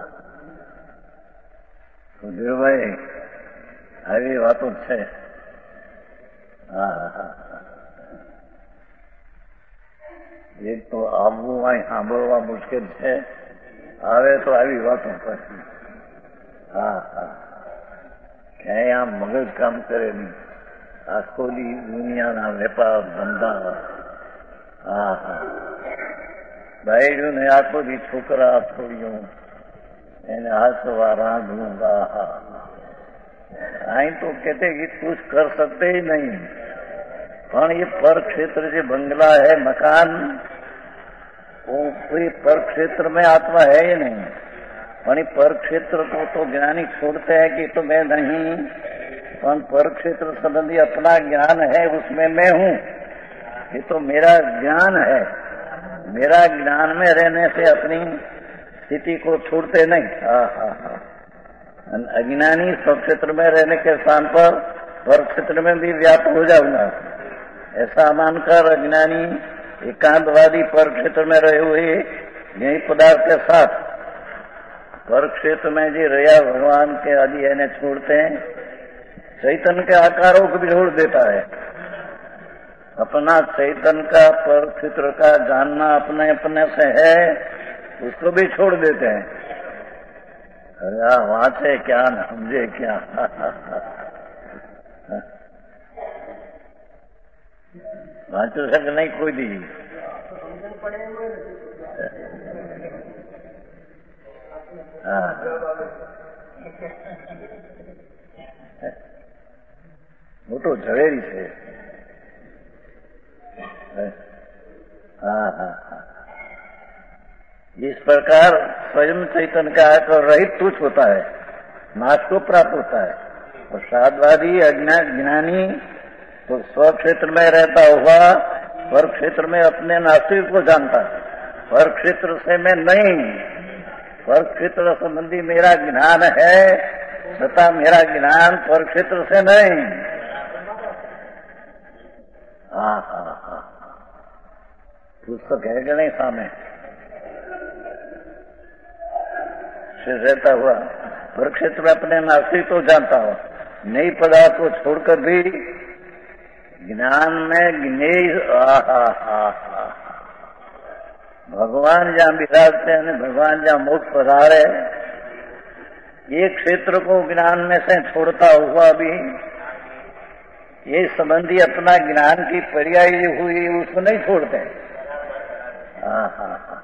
सुधीर भाई આવી વાતો છે। હા હા એક તો આવવું અહીં સાંભળવા મુશ્કેલ છે, આવે તો આવી વાતો પછી. હા હા, ક્યાંય આમ મગજ કામ કરે નહીં, આખો દી દુનિયાના વેપાર ધંધા. હા હા, બાયડું ને આખો દી છોકરા છોડ્યું એને હાથવા રાંધવું. હા હા, અહીં तो कहते कि कुछ कर सकते ही नहीं, પણ ये पर क्षेत्र जो बंगला है, मकान, वो कोई पर क्षेत्र में आत्मा है ही नहीं. પણ ये पर क्षेत्र को तो ज्ञानी छोड़ते हैं कि तो मैं नहीं, पर पर क्षेत्र संबंधी अपना ज्ञान है, उसमें मैं हूँ, ये तो मेरा ज्ञान है. मेरा ज्ञान में रहने से अपनी स्थिति को छोड़ते नहीं. हाँ हाँ हाँ, अज्ञानी स्व क्षेत्र में रहने के स्थान पर पर क्षेत्र में भी व्याप्त हो जाऊंगा, ऐसा मानकर अज्ञानी एकांतवादी पर क्षेत्र में रहे हुए यही पदार्थ के साथ पर क्षेत्र में जी रया भगवान के आदि है छोड़ते हैं. चैतन्य के आकारों को भी छोड़ देता है. अपना चैतन्य का पर क्षेत्र का जानना अपने अपने से है, उसको भी छोड़ देते हैं. अरे वहां से क्या न समझे क्या. વાંચી શકે નહીં કોઈ દી. હા, મોટો ઝવેરી છે. हाँ हाँ हाँ, इस प्रकार स्वयं चैतन्य का आकर रहित तुच्छ होता है, नाश को प्राप्त होता है. और साधवादी अज्ञान ज्ञानी तो स्व क्षेत्र में रहता हुआ पर क्षेत्र में अपने नास्तिक को जानता है. पर क्षेत्र से मैं नहीं, पर क्षेत्र संबंधी मेरा ज्ञान है, तथा मेरा ज्ञान पर क्षेत्र से नहीं. हाँ हाँ हाँ, पुस्तक है कि नहीं सामने से रहता हुआ पर क्षेत्र में अपने नास्तिक को जानता हो, नई पदार्थ को छोड़कर भी ज्ञान में ज्ञेय. भगवान जहाँ विराजते हैं, भगवान जहाँ मोक्ष पधारे, ये क्षेत्र को ज्ञान में से छोड़ता हुआ भी ये संबंधी अपना ज्ञान की पर्याय हुई उसको नहीं छोड़ते. हाँ हाँ हाँ,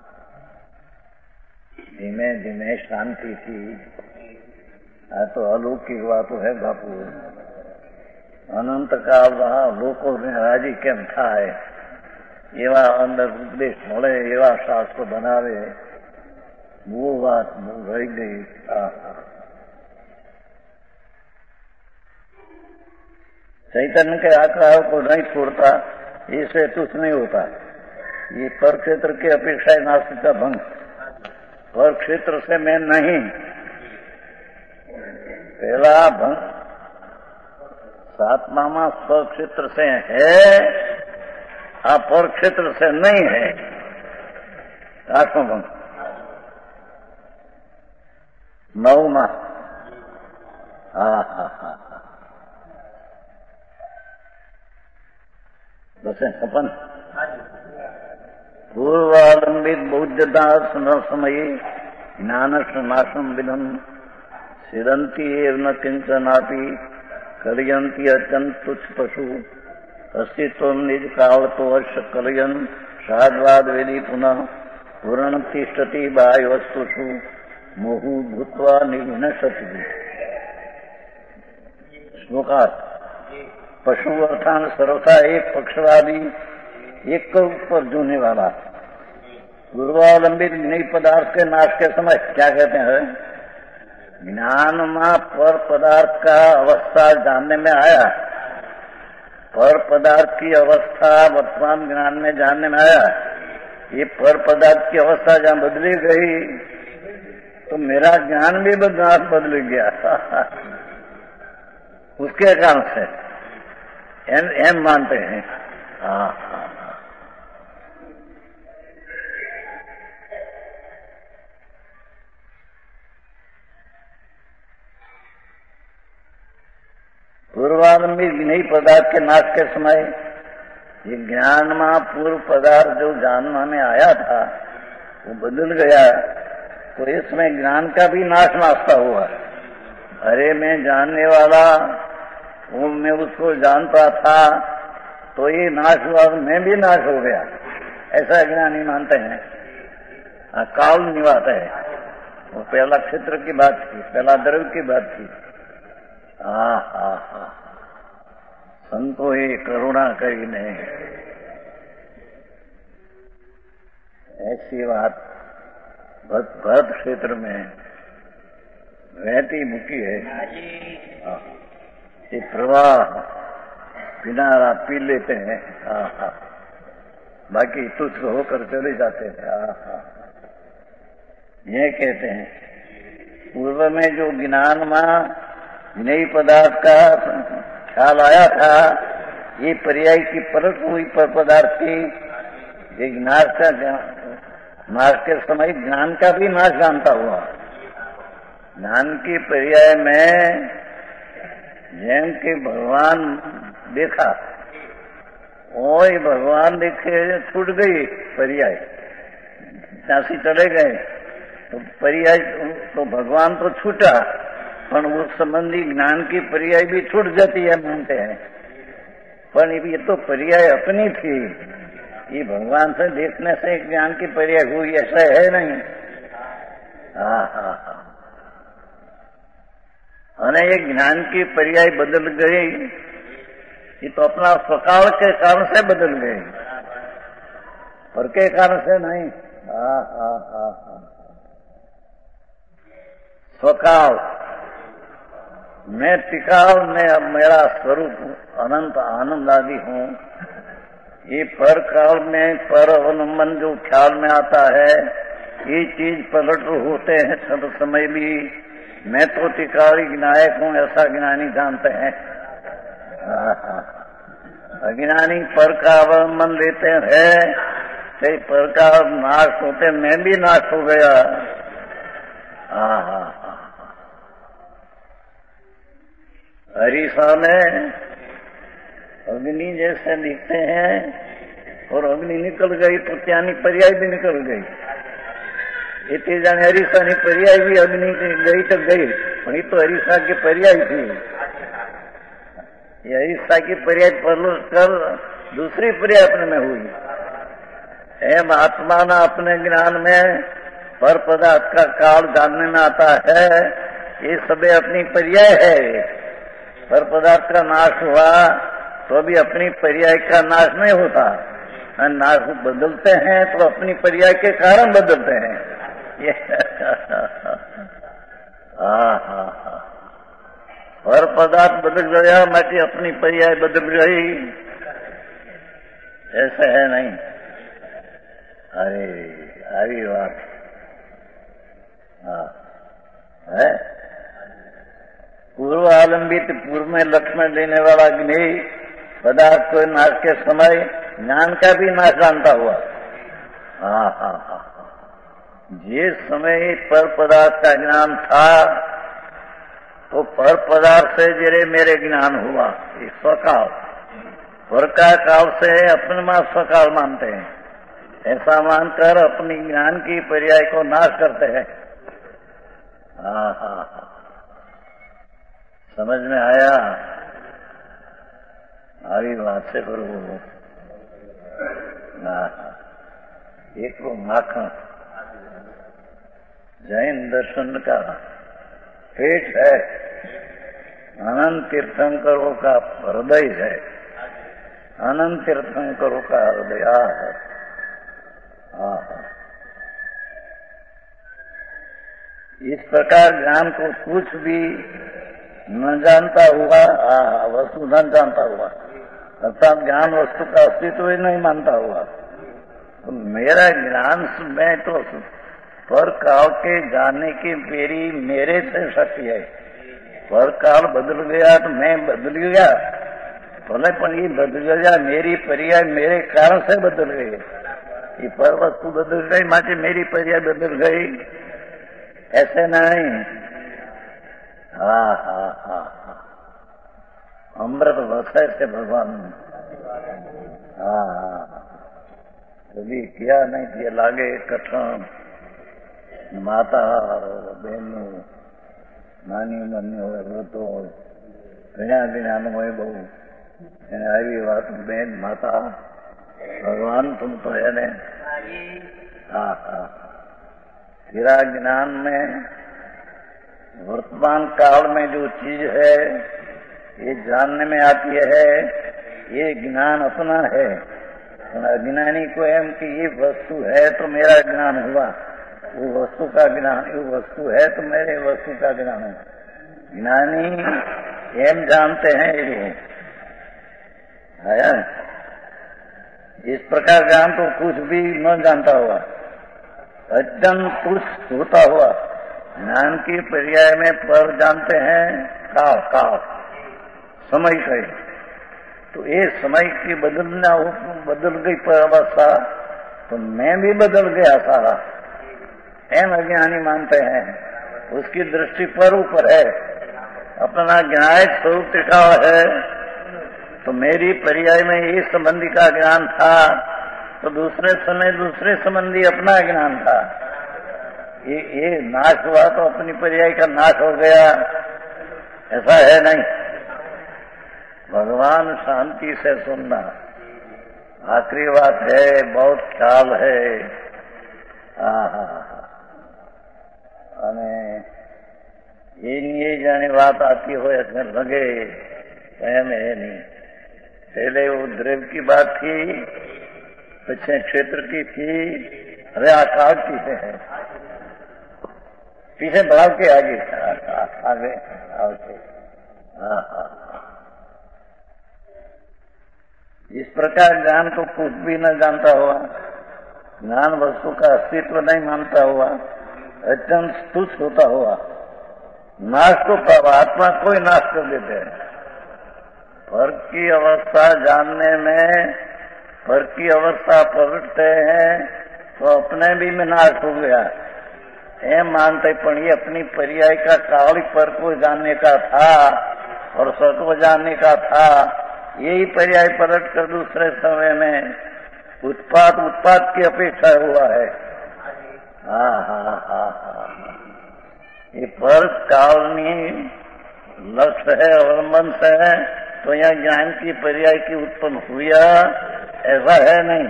धीमे धीमे शांति थी. आ तो अलौकिक बात है बापू. अनंत काल वहाँ लोको ने राजी केम थाय एवा अंदर उपदेश મળે, એવા શાસ્ત્ર બનાવે, वो बात रह गई. चैतन्य के आकारों को नहीं छोड़ता, इससे तुच्छ नहीं होता. ये पर क्षेत्र की अपेक्षा नास्तिकता भंग. पर क्षेत्र से मैं नहीं, पहला भंग सातमा में स्व क्षेत्र से है, आ पर क्षेत्र से नहीं है. आठवां भंग. नौमा. हाँ हाँ हाँ, बस अपन पूर्वालंबित बौद्धता समये ज्ञान नाशम विदम सिरंती एव न किंचनापि कलयंती अत्यंत तुच्छ पशु अस्तित्व निज काल तो वर्ष कलयन साधवाद वेदी पुनः पूर्ण तिष्ठति बाह्य वस्तुषु मोहु भूत्वा निघ्नशति. श्लोकार्थ. पशु अर्थात सर्वथा एक पक्षवादी, एक पर जूने वाला. पूर्वावलंबित नई पदार्थ के नाश के समय क्या कहते हैं, ज्ञान में पर पदार्थ का अवस्था जानने में आया, पर पदार्थ की अवस्था वर्तमान ज्ञान में जानने में आया. ये पर पदार्थ की अवस्था जहाँ बदली गई तो मेरा ज्ञान भी बदल गया. उसके कारण से एम, एम मानते हैं. हाँ हाँ, पूर्वालंबित नई पदार्थ के नाश के समय ये ज्ञान में पूर्व पदार्थ जो जानना में आया था वो बदल गया, तो इसमें ज्ञान का भी नाश नाश्ता हुआ। अरे मैं जानने वाला वो मैं उसको जानता था तो ये नाश हुआ, मैं भी नाश हो गया, ऐसा ज्ञानी मानते हैं। आ, काल निवात है, वो पहला क्षेत्र की बात थी, पहला द्रव्य की बात थी। हा हा हा संतो ये करुणा करी नहीं, ऐसी बात भरत भरत क्षेत्र में रहती मुकी है। ये प्रवाह किनारा पी लेते हैं, आहा, बाकी तुच्छ होकर चले जाते थे। आहा, ये कहते हैं पूर्व में जो ज्ञान में नई पदार्थ का ख्याल आया था, ये पर्याय की परत हुई पर पदार्थ की, ये नाश का नाश के समय ज्ञान का भी नाश जानता हुआ। ज्ञान की पर्याय में जैन के भगवान देखा, ओए भगवान देखे छूट गई पर्याय, झांसी चले गए तो पर्याय तो भगवान तो छूटा, पर उस संबंधी ज्ञान की पर्याय भी छूट जाती है मानते हैं। पर ये तो पर्याय अपनी थी, ये भगवान से देखने से ज्ञान की पर्याय हुई ऐसा है नहीं। हाँ हाँ हाँ, અને ये ज्ञान की पर्याय बदल गई, ये तो अपना स्वकाल के कारण से बदल गई, पर के कारण से नहीं। हाँ हाँ हाँ हाँ, स्वकाल मैं टिकाव में अब मेरा स्वरूप अनंत आनंद आदि हूँ। ये पर काल में पर अवलंबन जो ख्याल में आता है, ये चीज पलट होते हैं सब समय भी। मैं तो टिकावी विनायक हूँ ऐसा ज्ञानी जानते हैं। अज्ञानी पर का अवलंबन लेते हैं, कई पर का नाश होते, मैं भी नाश हो गया। हाँ हाँ हाँ, हरीसा में अग्नि जैसे दिखते हैं और अग्नि निकल गई तो त्यानी पर्याय भी निकल गई। इतनी जाने हरीसा की पर्याय भी अग्नि गई तो गई, पर ये तो हरीसा की पर्याय थी। ये हरीसा की पर्याय कर दूसरी पर्याय अपने में हुई। एम आत्मा ना अपने ज्ञान में पर पदार्थ का काल जानने में आता है, ये सबे अपनी पर्याय है। पर पदार्थ का नाश हुआ तो भी अपनी पर्याय का नाश नहीं होता, नाश बदलते हैं तो अपनी पर्याय के कारण बदलते हैं। ये हाँ हाँ हाँ, पर पदार्थ बदल गया, मैं अपनी पर्याय बदल गई, ऐसा है नहीं। अरे अरे बात हाँ है, पूर्व आलंबित पूर्व में लक्ष्मण देने वाला ज्ञेय पदार्थ को नाश के समय ज्ञान का भी नाश जानता हुआ। हाँ हाँ हाँ, जिस समय पर पदार्थ का ज्ञान था तो पर पदार्थ से जरे मेरे ज्ञान हुआ, ये स्वकाल। पर का काल से अपने में स्वकाल मानते हैं, ऐसा मानकर अपनी ज्ञान की पर्याय को नाश करते हैं। हाँ हाँ हाँ, समझ में आया? आवी बात से करो। एक वो माखन जैन दर्शन का पेट है, अनंत तीर्थंकरों का हृदय है, अनंत तीर्थंकरों का हृदय है। इस प्रकार ज्ञान को कुछ भी न जानता हुआ, वस्तु न जानता हुआ, अर्थात ज्ञान वस्तु का अस्तित्व ही नहीं मानता हुआ, तो मेरा ज्ञान में तो पर काल के जानने की मेरी मेरे से शक्ति है। पर काल बदल गया तो मैं बदल गया, भले पर ये बदल गया मेरी पर्याय मेरे कारण से बदल गई। ये पर वस्तु बदल गई माचे मेरी पर्याय बदल गई, ऐसे नहीं। हाँ हाँ हाँ हाँ, अमृत वसे से भगवान हाँ हाँ कभी किया नहीं किया लागे कठिन माता बहनों नानी उमरनी हो वो तो घણા જ્ઞાન હોય બહુ એને આવી વાત બેન માતા भगवान तुम तो है ने हाँ हाँ तेरा ज्ञान में वर्तमान काल में जो चीज है ये जानने में आती है ये ज्ञान अपना है। अज्ञानी को एम कि ये वस्तु है तो मेरा ज्ञान हुआ, वो वस्तु का ज्ञान वो वस्तु है तो मेरे वस्तु का ज्ञान है। ज्ञानी एम जानते हैं ये है इस प्रकार ज्ञान तो कुछ भी न जानता हुआ अत्यंत तुच्छ होता हुआ ज्ञान की पर्याय में पर जानते हैं काल काल समय से। तो ये समय की बदलना बदल गई पर अवस्था तो मैं भी बदल गया सारा एम अज्ञानी मानते हैं। उसकी दृष्टि पर ऊपर है, अपना ज्ञान स्वरूप टिका है। तो मेरी पर्याय में ये संबंधी का ज्ञान था तो दूसरे समय दूसरे संबंधी अपना ज्ञान था। ये ये नाश हुआ तो अपनी पर्याय का नाश हो गया, ऐसा है नहीं। भगवान शांति से सुनना आखिरी बात है, बहुत ख्याल है। आहा અને એની એ જાણે વાત आती हो लगे एम है नहीं। पहले वो द्रव्य की बात थी, पीछे क्षेत्र की थी, अरे आकाश की है, पीछे भाव के आगे आगे आगे हाँ हाँ इस प्रकार ज्ञान को कुछ भी न जानता हुआ, ज्ञान वस्तु का अस्तित्व नहीं मानता हुआ, अत्यंत तुच्छ होता हुआ नाश को परमात्मा कोई नाश कर देते हैं। पर की अवस्था जानने में पर की अवस्था प्रगटते हैं तो अपने भी में नाश हो गया एम मानते, पण ये अपनी पर्याय का काल पर को जानने का था और सत को जानने का था। यही पर्याय पलट कर दूसरे समय में उत्पाद उत्पाद की अपेक्षा हुआ है। हाँ हाँ हाँ हाँ ये पर कालनी लक्ष्य है अवलंबन है तो यहाँ ज्ञान की पर्याय की उत्पन्न हुआ, ऐसा है नहीं।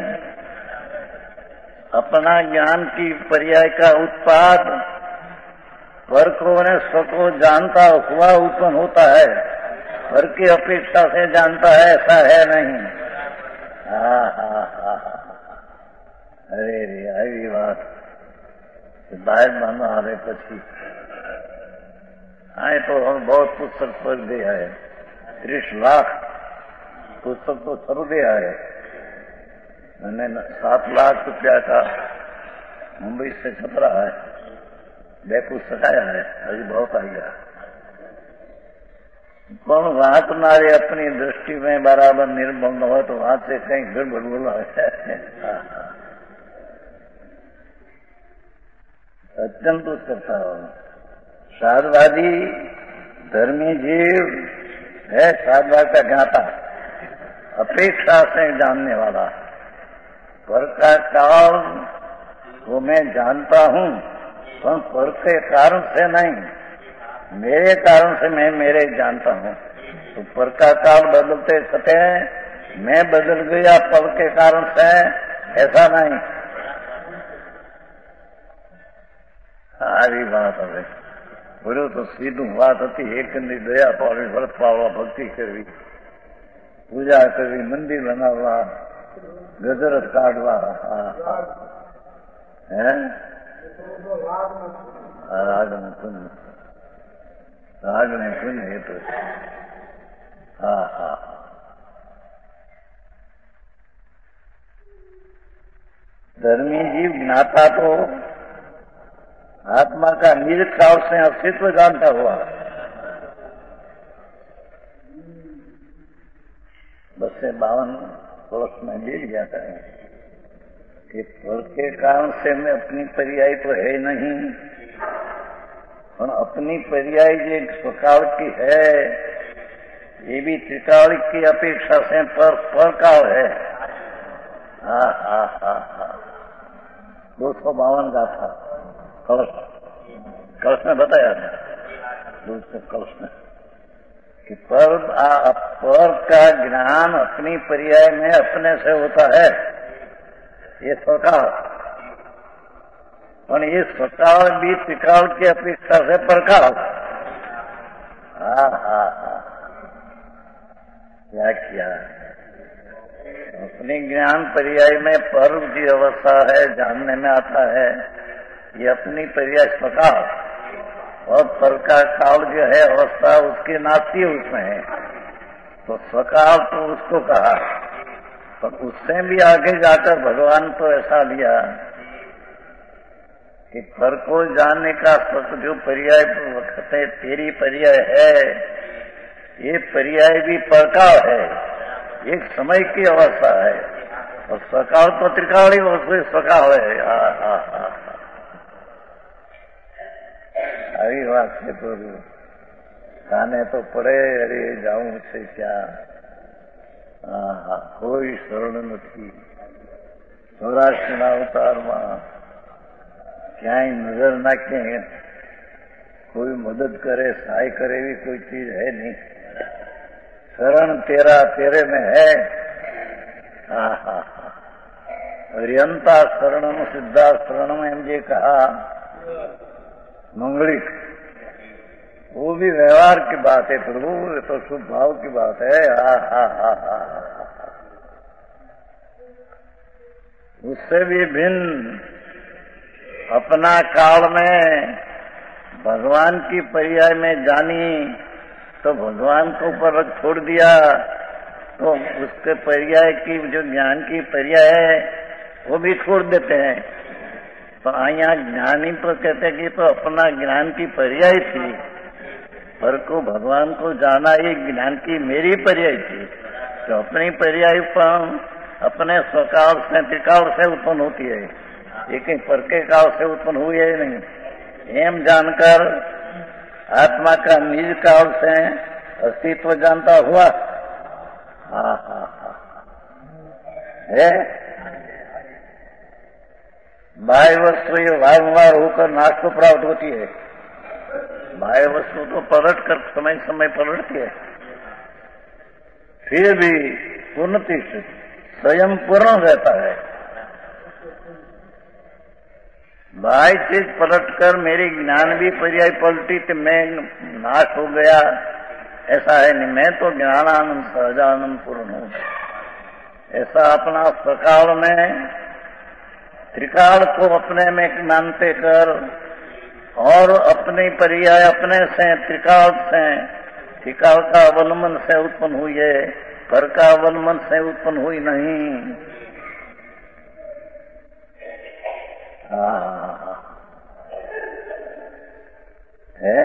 अपना ज्ञान की पर्याय का उत्पाद पर को ने स्वको जानता हुआ उत्पन्न होता है, पर की अपेक्षा से जानता है, ऐसा है नहीं। हाँ हाँ हाँ अरे रे आई बात बाहर मानो आ रहे पछी आए तो हम बहुत पुस्तक पढ़ दिया है, तीस लाख पुस्तक तो सब दिया है मैंने। सात लाख रुपया का मुंबई से छपरा है, બે પુસ્તક आया है, अभी बहुत आ गया। પણ વાંચનારે अपनी दृष्टि में बराबर निर्मल न हो तो वहां से कहीं गड़बड़ बोला है। अत्यंत करता हो साधवादी धर्मी जीव है, साधवाद का ज्ञाता, अपेक्षा से जानने वाला। पर का काल वो मैं जानता हूँ पर पर के कारण से नहीं, मेरे कारण से मैं मेरे जानता हूँ। तो पर का काल बदलते सके मैं बदल गया पर के कारण से, ऐसा नहीं। सारी बात है बोलो तो सीधू बात थी, एक दया पावी, व्रत पावा, भक्ति करवी, पूजा करवी, मंदिर बनावा, गजरत काढ़वा, है राग में पुण्य, राग में पुण्य है तो हाँ हाँ धर्मी जीव ज्ञाता तो आत्मा का निज काल से अस्तित्व जानता हुआ, बस से बावन वर्ष में गिर जाता है कि फल के कारण से मैं अपनी पर्याय तो है नहीं, और अपनी पर्याय जो स्वकाल की है ये भी त्रिकाल की अपेक्षा से पर परकाल है। हा हा हा हा दो सौ बावन गाथा कलश कलश में बताया था, दूसरे कलश में कि पर आ, पर का ज्ञान अपनी पर्याय में अपने से होता है, ये स्वकाल। और ये स्वकाल भी त्रिकाल की अपेक्षा से परकाल। हा हा हा क्या किया, अपनी ज्ञान पर्याय में पर की अवस्था है, जानने में आता है, ये अपनी पर्याय स्वकाल। और पर का काल जो है अवस्था उसकी नाती उसमें है, तो स्वकाल तो उसको कहा। पर उससे भी आगे जाकर भगवान तो ऐसा लिया कि पर को जानने का जो पर्याय कहते तेरी पर्याय है, ये पर्याय भी परकाल है, एक समय की अवस्था है। और स्वकाल तो त्रिकाल ही वस्तु स्वकाल है। हा हा हा આવી વાત છે તો કાને તો પડે, અરે જાઉં છે ક્યાં, હા હા કોઈ શરણ નથી। સૌરાષ્ટ્રના અવતારમાં ક્યાંય નજર નાખીએ कोई मदद करे सहाय करे भी कोई चीज है नहीं। शरण तेरा तेरे में है। हा हा हा अरियंता शरणम सिद्धा शरणम एम जे कहा मंगलिक, वो भी व्यवहार की बात है प्रभु, तो शुद्ध भाव की बात है। हा हा हा हा उससे भी भिन्न अपना काल में भगवान की पर्याय में जानी तो भगवान को ऊपर रख छोड़ दिया, तो उसके पर्याय की जो ज्ञान की पर्याय है वो भी छोड़ देते हैं। तो यहाँ ज्ञानी तो कहते हैं कि तो अपना ज्ञान की पर्याय थी, पर को भगवान को जाना ये ज्ञान की मेरी पर्याय थी। तो अपनी पर्याय पर अपने स्वकाल से त्रिकाल से उत्पन्न होती है, लेकिन पर के काल से उत्पन्न हुई है नहीं। एम जानकर आत्मा का निज काल से अस्तित्व जानता हुआ हा हा हा है बाह्य वस्तु ये वारंवार होकर नाश को प्राप्त होती है। बाह्य वस्तु तो पलट कर समय समय पलटती है, फिर भी पूर्णति स्वयं पूर्ण रहता है। बाह्य चीज पलट कर मेरी ज्ञान भी पर्याय पलटी तो मैं नाश हो गया, ऐसा है नहीं। मैं तो ज्ञानानंद सहजानंद पूर्ण हूँ। ऐसा अपना स्वकाल में त्रिकाल को अपने में मानते कर और अपनी पर्याय अपने से त्रिकाल से त्रिकाल का अवलंबन से उत्पन्न हुई है, पर का अवलंबन से उत्पन्न हुई नहीं। है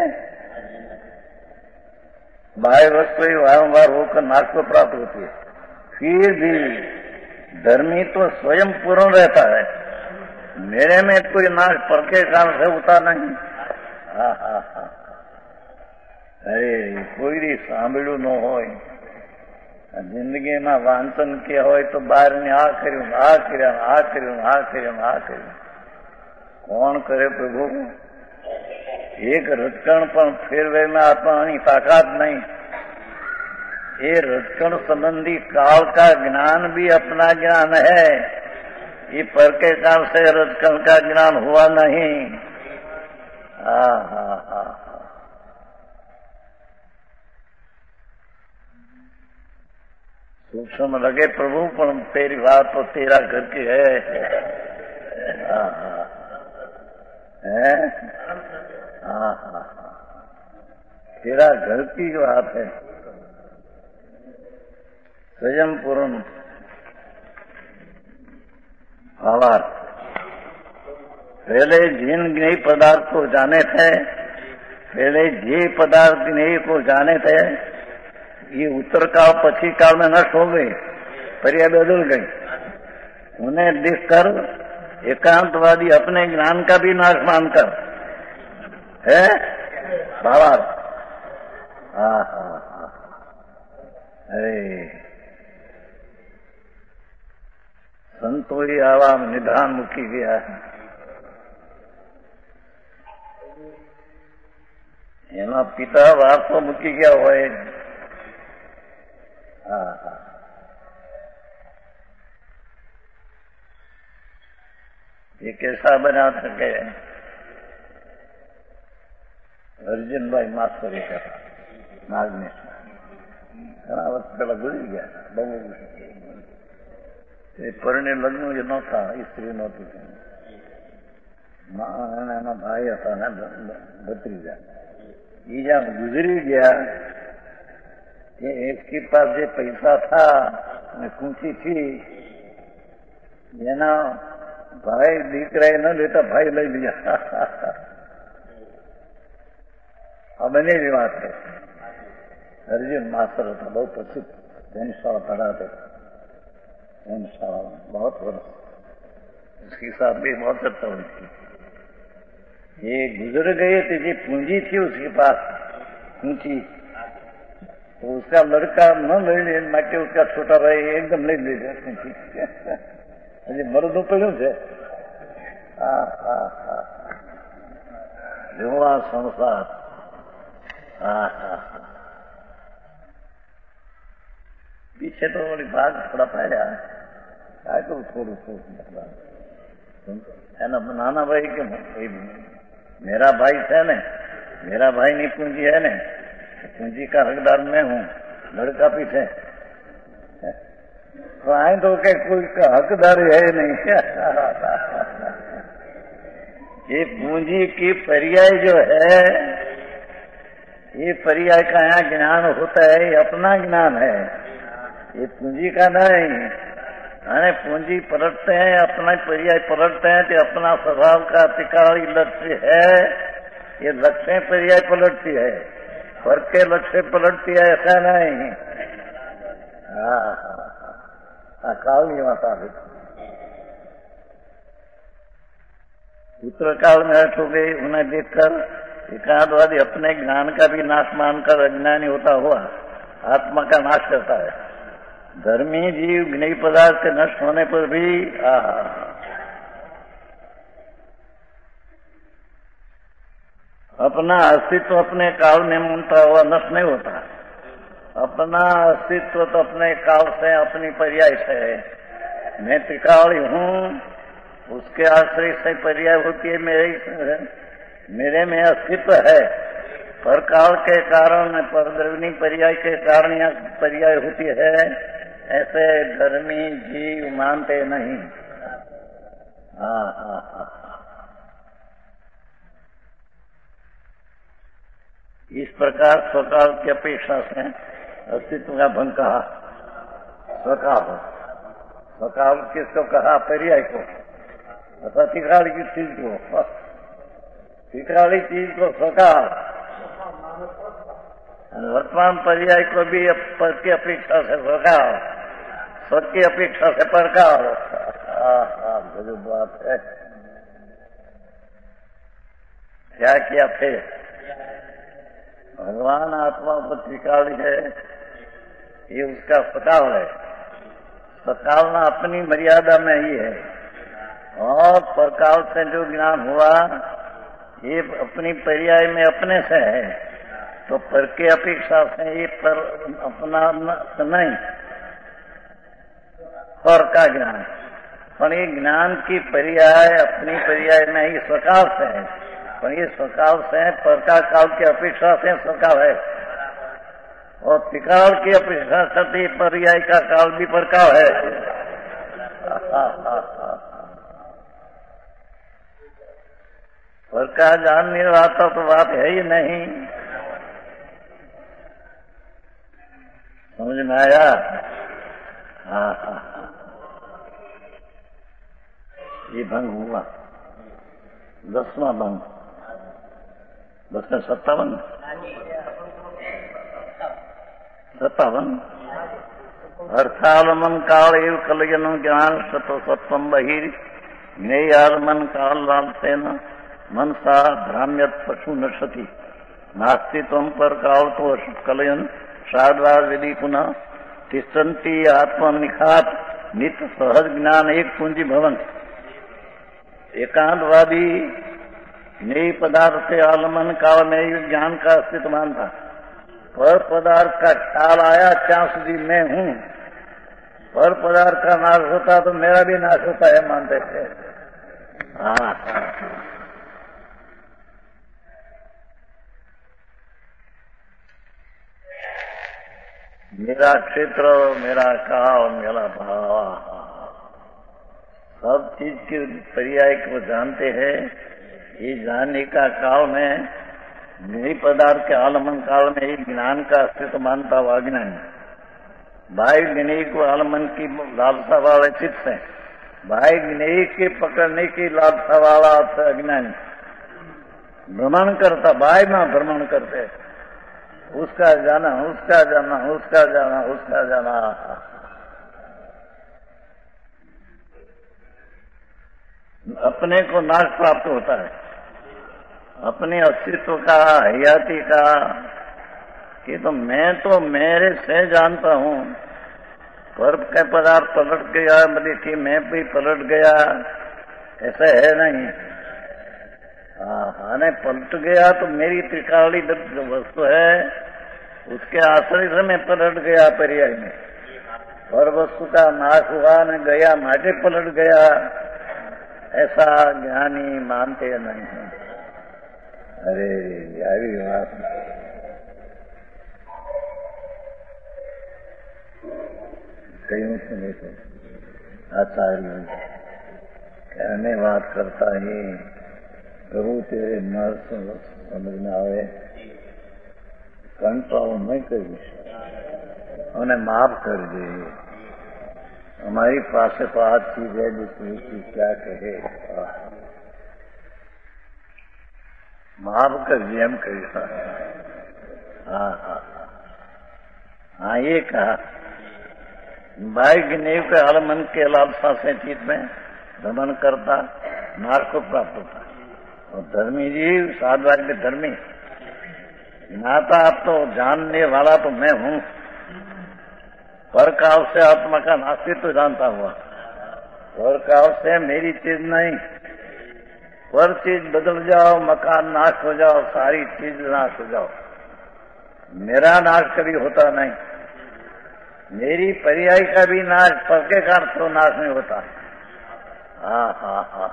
बाह्य वस्तु वारंवार होकर नाश को प्राप्त होती है, फिर भी धर्मी तो स्वयं पूर्ण रहता है। मेरे में कोई नाश पर के काल से होता नहीं। हा हा हा अरे कोई भी सांभळ्યું न હોય, જિંદગીમાં વાંચન કે હોય તો બહાર ને આ કર્યું આ કર્યા આ કર્યું આ કર્યું આ કર્યું કોણ કરે પ્રભુ? એક રટકણ પણ ફેરવે में આત્માની તાકાત नहीं। ये रटकण संबंधी काल का ज्ञान भी अपना ज्ञान है, ये पर के काल से रटकण का ज्ञान हुआ नहीं। हा हा हा सूक्ष्म लगे प्रभु, पर तेरी बात तो तेरा घर की है। हा हा है हा हा तेरा घर की बात है। स्वयं पूर्ण भावार्थ पहले जिन ज्ञेय पदार्थ को जाने थे, पहले जे पदार्थ ज्ञेय को जाने थे, ये उत्तर काल पश्चिम काल में नष्ट हो गई, पर्याय बदल गई। उन्हें देखकर एकांतवादी अपने ज्ञान का भी नाश मानकर है भावार्थ। हा हा हा अरे संतोई आवा निधान मुकी गया એમાં પિતા વારસો મૂકી ગયા હોય. હા હા એ કેસા બના શકે અર્જુનભાઈ માસ્તરી હતા નાગનેશ ઘણા વર્ષ પેલા ગુજરી ગયા. બહુ એ પરણે લગ્ન જે નહોતા એ સ્ત્રી નહોતું એના ભાઈ હતા ને ભત્રીજા ये जब गुजरी गया कि इसके पास जो पैसा था ने खूंची थी જેના ભાઈ દીકરાએ ન લેતા ભાઈ લઈ લીધા. આ બનેલી વાત છે. अर्जुन मास्टर था बहुत प्रसिद्ध जैन शाला पढ़ाते जैन शाला बहुत वर्ष उसके साथ भी बहुत चर्चा हुई थी. ये गुजर गए थे जो पूंजी थी उसके पास ऊंची तो उसका लड़का न ले लेने માટે उसका छोटा भाई एकदम ले ले पूंजी हजे मरदों પડ્યું છે. હા હા હા જેવા સંસાર. હા હા पीछे तो वही भाग थोड़ा पाया काय तो थोड़ू थोड़ू है ना नाना भाई के मेरा भाई है ने मेरा भाई नहीं पूंजी है ने पूंजी का हकदार मैं हूँ लड़का पीछे तो आए तो क्या कोई का हकदार है नहीं. ये पूंजी की पर्याय जो है ये पर्याय का यहाँ ज्ञान होता है ये अपना ज्ञान है ये पूंजी का नहीं. अरे पूंजी पलटते हैं अपना पर्याय पलटते हैं तो अपना स्वभाव का अधिकारी लक्ष्य है ये लक्ष्य पर्याय पलटती है पर के लक्ष्य पलटती है ऐसा नहीं. हाँ काल की माता उत्तरकाल में हट हो गई उन्हें देखकर एकादवादी अपने ज्ञान का भी नाश मानकर अज्ञानी होता हुआ आत्मा का नाश करता है. धर्मी जीव ज्ञेय पदार्थ के नष्ट होने पर भी आहा अपना अस्तित्व अपने काल में मूलता हुआ नष्ट नहीं होता. अपना अस्तित्व तो अपने काल से अपनी पर्याय से है. मैं त्रिकाली हूँ उसके आश्रय से पर्याय होती है मेरे मेरे में अस्तित्व है पर काल के कारण पर द्रवनी पर्याय के कारण यह पर्याय होती है. ऐसे धर्मी जीव मानते नहीं. हाँ हाँ हाँ इस प्रकार स्वकाल की अपेक्षा से अस्तित्व का भंग कहा. स्वकाल स्वकाल किसको कहा पर्याय को अथवा तिकाली की चीज को तिकाली चीज को स्वकाल वर्तमान पर्याय को भी पर की अपेक्षा से स्वकाल स्व की अपेक्षा से परकाल. गजब बात है. क्या किया फिर भगवान आत्मा पर त्रिकाली है ये उसका स्वकाल है. स्वकालना अपनी मर्यादा में ही है और परकाल से जो ज्ञान हुआ ये अपनी पर्याय में अपने से है तो पर के अपेक्षा से ये पर अपना नहीं पर का ज्ञान पर ये ज्ञान की पर्याय अपनी पर्याय में ही स्वकाल से है पर ये स्वकाल से पर का काल की अपेक्षा से स्वकाल है और त्रिकाल की अपेक्षा से पर्याय का काल भी परकाल है. पर का जान नहीं रहा था तो बात है ही नहीं. समझ में आया. हाँ हाँ ये भंग हुआ दसवां भंग दस में सत्तावन सत्तावन अर्थालमन काल एव कलयन ज्ञान सत सत्वम बहिर ज्ञेयालमन काल लालसेन मनसा भ्राम्यत पशु नशति नास्ति तम पर काल तो कलयन साधवाद यदि पुनः तिष्ठन्ति आत्मनिखात नित्य सहज ज्ञान एक पूंजी भवन। एकांतवादी नई पदार्थ से आलमन काल में ही ज्ञान का अस्तित्व मानता, पर पदार्थ का ख्याल आया क्या સુધી मैं हूँ, पर पदार्थ का नाश होता तो मेरा भी नाश होता है मानते थे। हाँ, मेरा क्षेत्र, मेरा काल, मेरा भाव, सब चीज के पर्याय को जानते हैं। ये जानने का काल में नई पदार्थ के आलमन काल में ही ज्ञान का अस्तित्व मानता हुआ अज्ञानी, भाई ज्ञानी को आलमन की लालसा वाले चित्त से, भाई ज्ञानी के पकड़ने की लालसा वाला अज्ञानी भ्रमण करता, भाई में भ्रमण करते, उसका जाना उसका जाना उसका जाना उसका जाना। अपने को नाश प्राप्त होता है, अपने अस्तित्व का, हयाती का, कि तो मैं तो मेरे से जानता हूँ, पर का पदार्थ पलट गया, मतलब कि मैं भी पलट गया, ऐसा है नहीं। हाँ, नहीं पलट गया तो मेरी त्रिकाली जो वस्तु है उसके आश्रय से मैं पलट गया पर्याय में, और वस्तु का नाश हुआ न गया माटे पलट गया, ऐसा ज्ञानी मानते नहीं है। अरे यारी बात कहीं सुने थे आचार्य कहने बात करता ही प्रभु तेरे न समझ में आवे कंटाळो नहीं करीश, उन्हें माफ कर दे। हमारी पास तो आज चीज है जिसमें की क्या कहे, माफ कर दिए हम कही। हाँ हाँ हाँ, ये कहा भाई ज्ञानी के आलमन के लालसा से चित्त में भ्रमण करता, नाश को प्राप्त होता। और धर्मी जी साधवाद के धर्मी ज्ञाता, आप तो जानने वाला तो मैं हूँ, पर काल से आत्मा का नास्तित्व तो जानता हुआ, पर काल से मेरी चीज नहीं, पर चीज बदल जाओ, मकान नाश हो जाओ, सारी चीज नाश हो जाओ, मेरा नाश कभी होता नहीं, मेरी पर्याय का भी नाश पर के कारण तो नाश नहीं होता। हाँ हाँ हाँ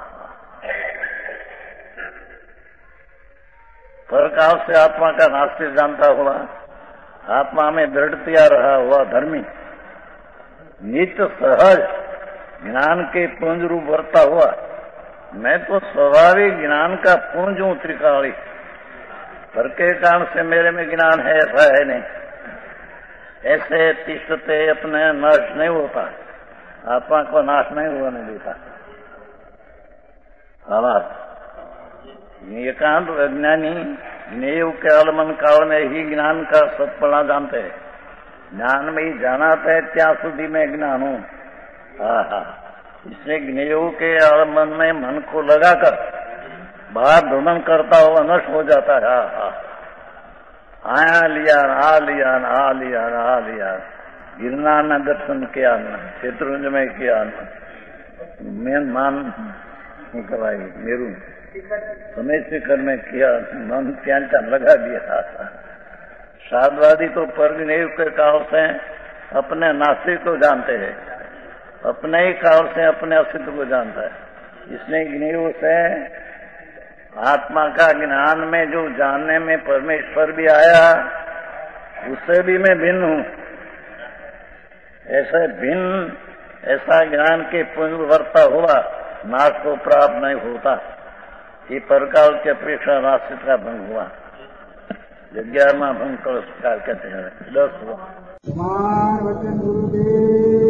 पर काल से आत्मा का नास्तिक जानता हुआ, आत्मा में दृढ़तया रहा हुआ धर्मी, नित्य सहज ज्ञान के पुंज रूप वर्ता हुआ, मैं तो स्वाभाविक ज्ञान का पुंज हूं त्रिकाली, पर के कारण से मेरे में ज्ञान है ऐसा है नहीं, ऐसे तिष्ठते अपने नाश नहीं होता, आत्मा को नाश नहीं होने देता। हालात एकांत अज्ञानी नेव के आलमन काल में ही ज्ञान का सत्पणा जानते हैं, ज्ञान में ही जाना है त्या सुधी में ज्ञान हूं। हाँ हाँ, इससे ज्ञेय के आलमन में मन को लगाकर बाहर भ्रमण करता हुआ नष्ट हो जाता है। हाँ हाँ, आया लिया आ लिया आ लिया आ लिया, गिरनार न दर्शन किया न, शत्रुंजय किया न, मैं मान कराई मेरू समय से कर्म किया, मन त्यान लगा दिया। साधवादी तो परग्नेव के काल से अपने नास्तिक को जानते हैं, अपने ही काल से अपने अस्तित्व को जानता है, इसलिए ज्ञेय से आत्मा का ज्ञान में जो जानने में परमेश्वर भी आया, उससे भी मैं भिन्न हूँ, ऐसे भिन्न ऐसा ज्ञान के पुण्य वर्ता हुआ नाश को प्राप्त नहीं होता। ये परकाल की अपेक्षा नास्तिक का भंग हुआ, ग्यारहवां भंग का स्वीकार कहते हैं। दस हुआ।